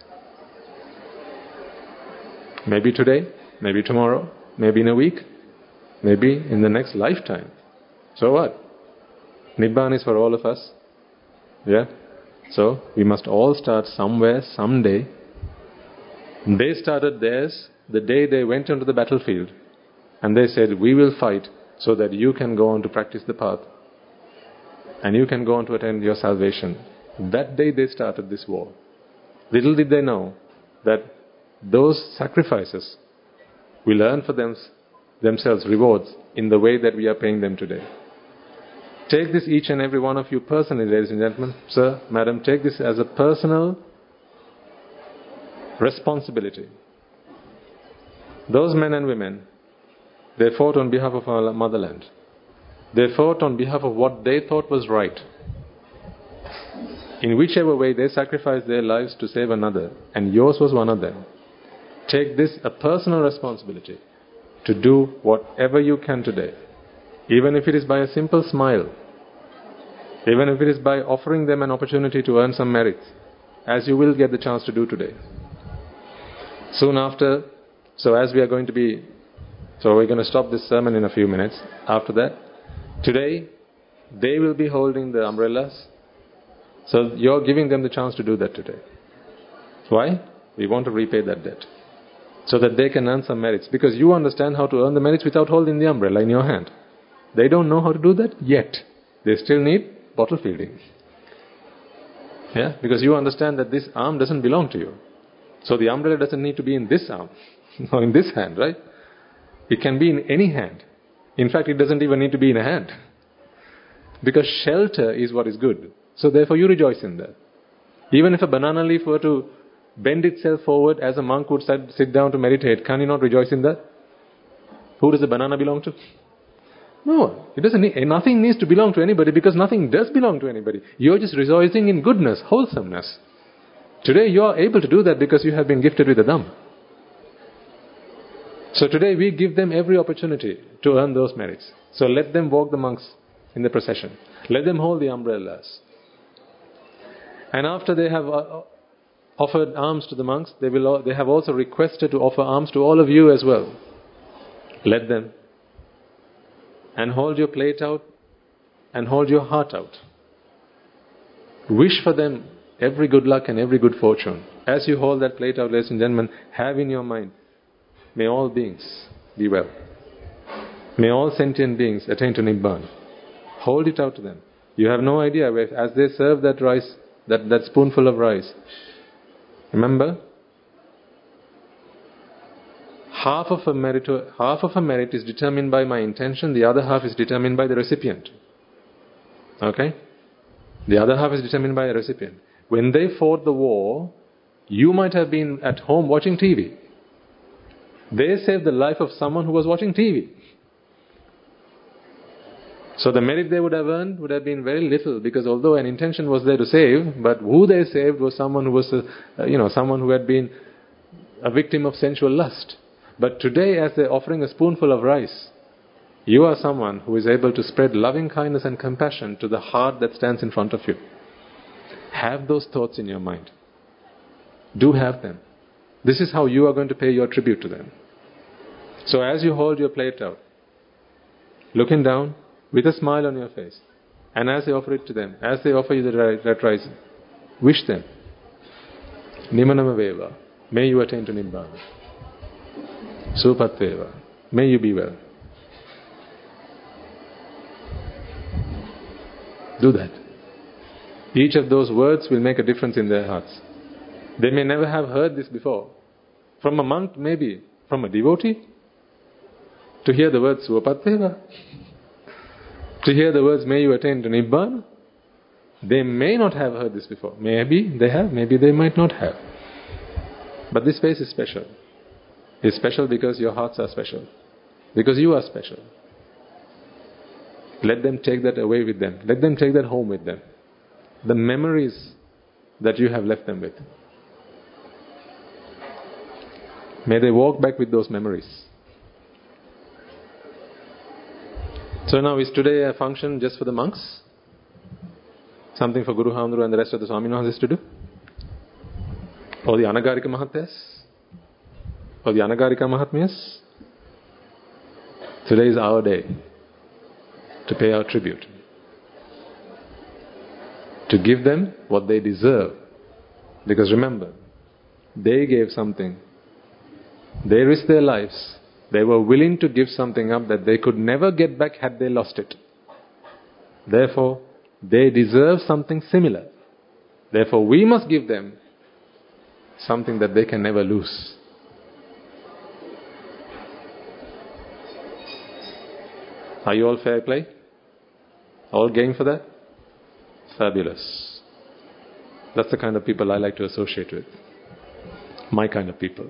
Maybe today, maybe tomorrow, maybe in a week, maybe in the next lifetime. So what? Nibbana is for all of us. Yeah? So, we must all start somewhere, someday. They started theirs the day they went onto the battlefield. And they said, we will fight so that you can go on to practice the path. And you can go on to attain your salvation. That day they started this war. Little did they know that those sacrifices will earn for themselves rewards in the way that we are paying them today. Take this, each and every one of you personally, ladies and gentlemen. Sir, madam, take this as a personal responsibility. Those men and women, they fought on behalf of our motherland. They fought on behalf of what they thought was right. In whichever way they sacrificed their lives to save another, and yours was one of them. Take this a personal responsibility to do whatever you can today. Even if it is by a simple smile, even if it is by offering them an opportunity to earn some merit, as you will get the chance to do today. Soon after, we're going to stop this sermon in a few minutes. After that, today, they will be holding the umbrellas. So you're giving them the chance to do that today. Why? We want to repay that debt. So that they can earn some merits. Because you understand how to earn the merits without holding the umbrella in your hand. They don't know how to do that yet. They still need bottle feeding. Yeah? Because you understand that this arm doesn't belong to you. So the umbrella doesn't need to be in this arm. or in this hand, right? It can be in any hand. In fact, it doesn't even need to be in a hand. Because shelter is what is good. So therefore you rejoice in that. Even if a banana leaf were to bend itself forward as a monk would sit down to meditate, can you not rejoice in that? Who does the banana belong to? No, it doesn't. Nothing needs to belong to anybody because nothing does belong to anybody. You're just rejoicing in goodness, wholesomeness. Today you are able to do that because you have been gifted with the Dhamm. So today we give them every opportunity to earn those merits. So let them walk the monks in the procession. Let them hold the umbrellas. And after they have offered alms to the monks, they have also requested to offer alms to all of you as well. Let them. And hold your plate out and hold your heart out. Wish for them every good luck and every good fortune. As you hold that plate out, ladies and gentlemen, have in your mind, may all beings be well. May all sentient beings attain to Nibbana. Hold it out to them. You have no idea, as they serve that rice, that spoonful of rice, remember, half of a merit is determined by my intention, the other half is determined by the recipient. Okay? The other half is determined by the recipient. When they fought the war, you might have been at home watching TV. They saved the life of someone who was watching TV. So the merit they would have earned would have been very little, because although an intention was there to save, but who they saved was someone who was, someone who had been a victim of sensual lust. But today, as they're offering a spoonful of rice, you are someone who is able to spread loving kindness and compassion to the heart that stands in front of you. Have those thoughts in your mind. Do have them. This is how you are going to pay your tribute to them. So as you hold your plate out, looking down with a smile on your face, and as they offer it to them, as they offer you that rice, wish them, Nimanama Veva, may you attain to Nibbana. Supat Veva, may you be well. Do that. Each of those words will make a difference in their hearts. They may never have heard this before. From a monk, maybe. From a devotee, to hear the words Supat Veva, to hear the words may you attain to Nibbana, they may not have heard this before. Maybe they have, maybe they might not have. But this space is special. It's special because your hearts are special. Because you are special. Let them take that away with them. Let them take that home with them. The memories that you have left them with. May they walk back with those memories. So now, is today a function just for the monks? Something for Guru Hamdru and the rest of the Swamin Wahanses to do? Or the Anagarika Mahatyas? Or the Anagarika Mahatmyas? Today is our day to pay our tribute. To give them what they deserve. Because remember, they gave something. They risked their lives. They were willing to give something up that they could never get back had they lost it. Therefore, they deserve something similar. Therefore, we must give them something that they can never lose. Are you all fair play? All game for that? Fabulous. That's the kind of people I like to associate with. My kind of people.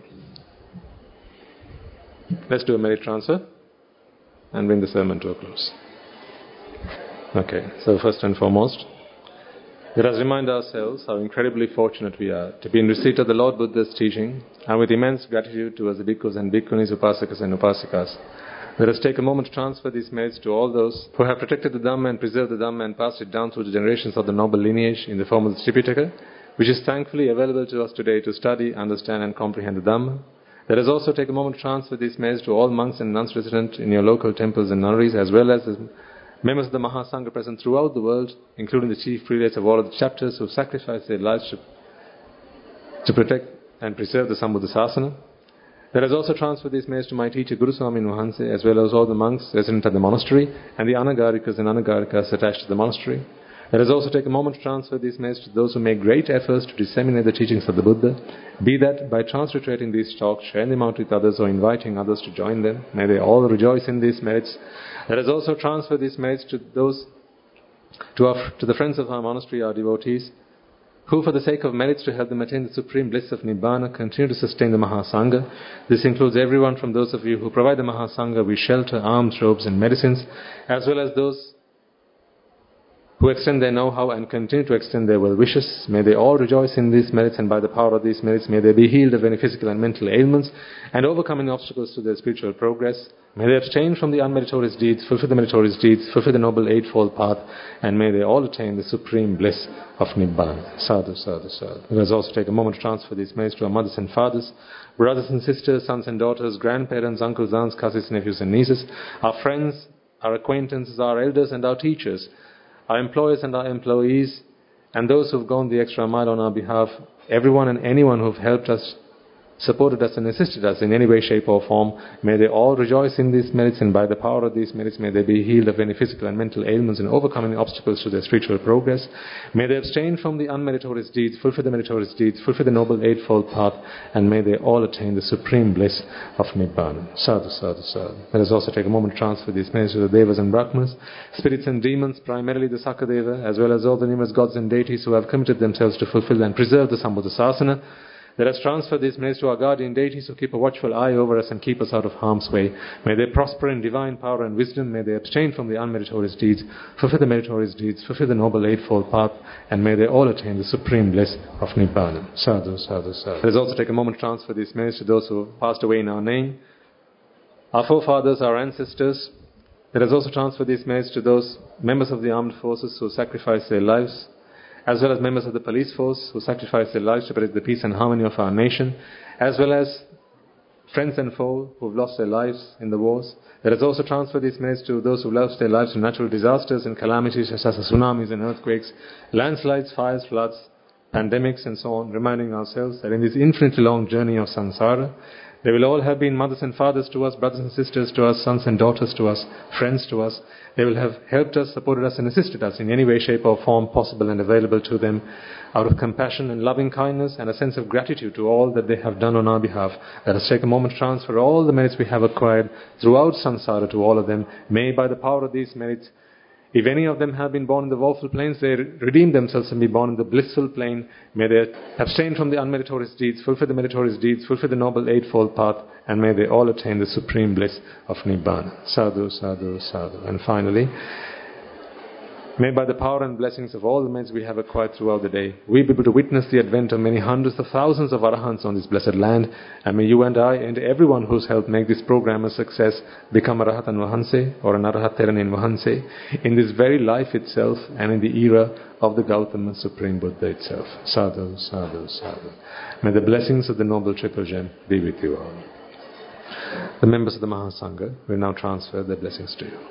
Let's do a merit transfer and bring the sermon to a close. Okay, so first and foremost, let us remind ourselves how incredibly fortunate we are to be in receipt of the Lord Buddha's teaching, and with immense gratitude towards the bhikkhus and bhikkhunis, upasakas and upasikas. Let us take a moment to transfer these merits to all those who have protected the Dhamma and preserved the Dhamma and passed it down through the generations of the noble lineage in the form of the Tripitaka, which is thankfully available to us today to study, understand and comprehend the Dhamma. Let us also take a moment to transfer these merits to all monks and nuns resident in your local temples and nunneries, as well as the members of the Mahasangha present throughout the world, including the chief prelates of all of the chapters who sacrificed their lives to protect and preserve the Sambuddha Sasana. Let us also transfer these merits to my teacher Guru Swamin Wahanse, as well as all the monks resident at the monastery and the Anagarikas and Anagarikas attached to the monastery. Let us also take a moment to transfer these merits to those who make great efforts to disseminate the teachings of the Buddha, be that by transliterating these talks, sharing them out with others, or inviting others to join them. May they all rejoice in these merits. Let us also transfer these merits to those, to the friends of our monastery, our devotees, who for the sake of merits to help them attain the supreme bliss of Nibbana continue to sustain the Mahasangha. This includes everyone from those of you who provide the Mahasangha with shelter, alms, robes and medicines, as well as those who extend their know-how and continue to extend their well wishes. May they all rejoice in these merits, and by the power of these merits may they be healed of any physical and mental ailments and overcome any obstacles to their spiritual progress. May they abstain from the unmeritorious deeds, fulfill the meritorious deeds, fulfill the noble eightfold path, and may they all attain the supreme bliss of Nibbana. Sadhu, sadhu, sadhu. Let us also take a moment to transfer these merits to our mothers and fathers, brothers and sisters, sons and daughters, grandparents, uncles, aunts, cousins, nephews and nieces, our friends, our acquaintances, our elders and our teachers, our employers and our employees, and those who've gone the extra mile on our behalf, everyone and anyone who've helped us, supported us and assisted us in any way, shape or form, may they all rejoice in these merits, and by the power of these merits may they be healed of any physical and mental ailments and overcome any obstacles to their spiritual progress. May they abstain from the unmeritorious deeds, fulfill the meritorious deeds, fulfill the noble eightfold path, and may they all attain the supreme bliss of Nibbana. Sadhu, sadhu, sadhu. Let us also take a moment to transfer these merits to the Devas and Brahmas, spirits and demons, primarily the Sakadeva, as well as all the numerous gods and deities who have committed themselves to fulfill and preserve the Sambhuddha Sasana. Let us transfer these merits to our guardian deities who keep a watchful eye over us and keep us out of harm's way. May they prosper in divine power and wisdom. May they abstain from the unmeritorious deeds, fulfill the meritorious deeds, fulfill the noble eightfold path, and may they all attain the supreme bliss of Nibbana. Sadhu, sadhu, sadhu. Let us also take a moment to transfer these merits to those who passed away in our name, our forefathers, our ancestors. Let us also transfer these merits to those members of the armed forces who sacrificed their lives, as well as members of the police force who sacrificed their lives to protect the peace and harmony of our nation, as well as friends and foe who have lost their lives in the wars. Let us also transfer these merits to those who lost their lives in natural disasters and calamities such as tsunamis and earthquakes, landslides, fires, floods, pandemics and so on, reminding ourselves that in this infinitely long journey of samsara, they will all have been mothers and fathers to us, brothers and sisters to us, sons and daughters to us, friends to us. They will have helped us, supported us and assisted us in any way, shape or form possible and available to them, out of compassion and loving kindness and a sense of gratitude to all that they have done on our behalf. Let us take a moment to transfer all the merits we have acquired throughout samsara to all of them. May by the power of these merits, if any of them have been born in the woeful plains, they redeem themselves and be born in the blissful plain. May they abstain from the unmeritorious deeds, fulfill the meritorious deeds, fulfill the noble eightfold path, and may they all attain the supreme bliss of Nibbana. Sadhu, sadhu, sadhu. And finally, may by the power and blessings of all the merits we have acquired throughout the day, we be able to witness the advent of many hundreds of thousands of Arahants on this blessed land, and may you and I and everyone who's helped make this program a success become a Rahatan Vahanse or an Arahat Theranin Vahanse in this very life itself and in the era of the Gautama Supreme Buddha itself. Sadhu, sadhu, sadhu. May the blessings of the Noble Triple Gem be with you all. The members of the Mahasangha will now transfer their blessings to you.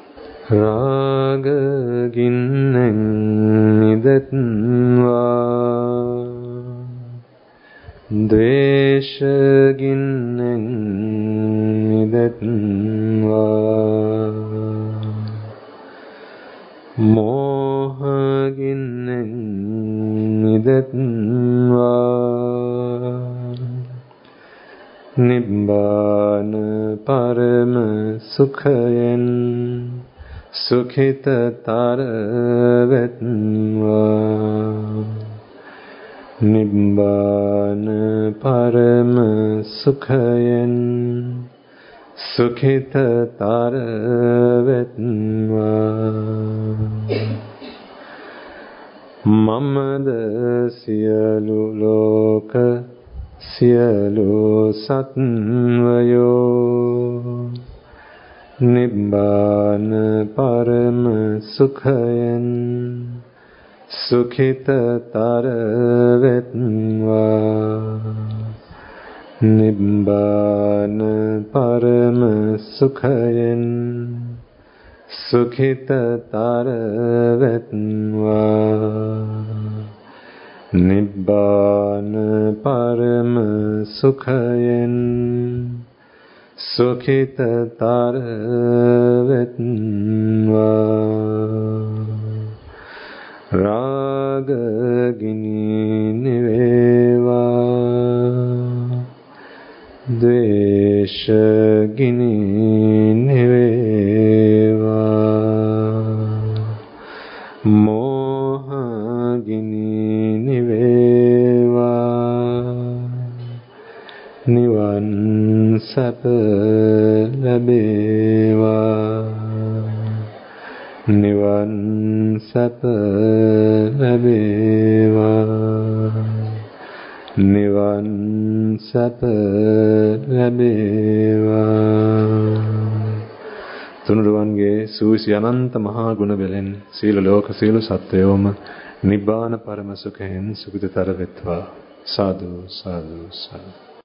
Raga ginnen nidatva Dvesha ginnen nidatva Moha ginnen nidatva Nibbana parama sukhayen Sukhita taravetva Nibbana parama sukhayen Sukhita taravetva Mamada siyalu loka siyalu satvayo Nibbana parama sukhayen Sukhita taravetva Nibbana parama sukhayen Sukhita taravetva Nibbana parama sukhayen Sukhita taravetva Raga gini niveva Dvesha gini niveva Moha gini niveva නිවන් සැප ලැබේවා නිවන් සැප ලැබේවා නිවන් සැප ලැබේවා තුනුරුවන්ගේ සූවිසි අනන්ත මහා ගුණ වලින් සීල ලෝක සීල සත්වයෝම නිබ්බාන පරම සුඛයෙන් සුඛිතතර වෙත්වා සාදු සාදු සාදු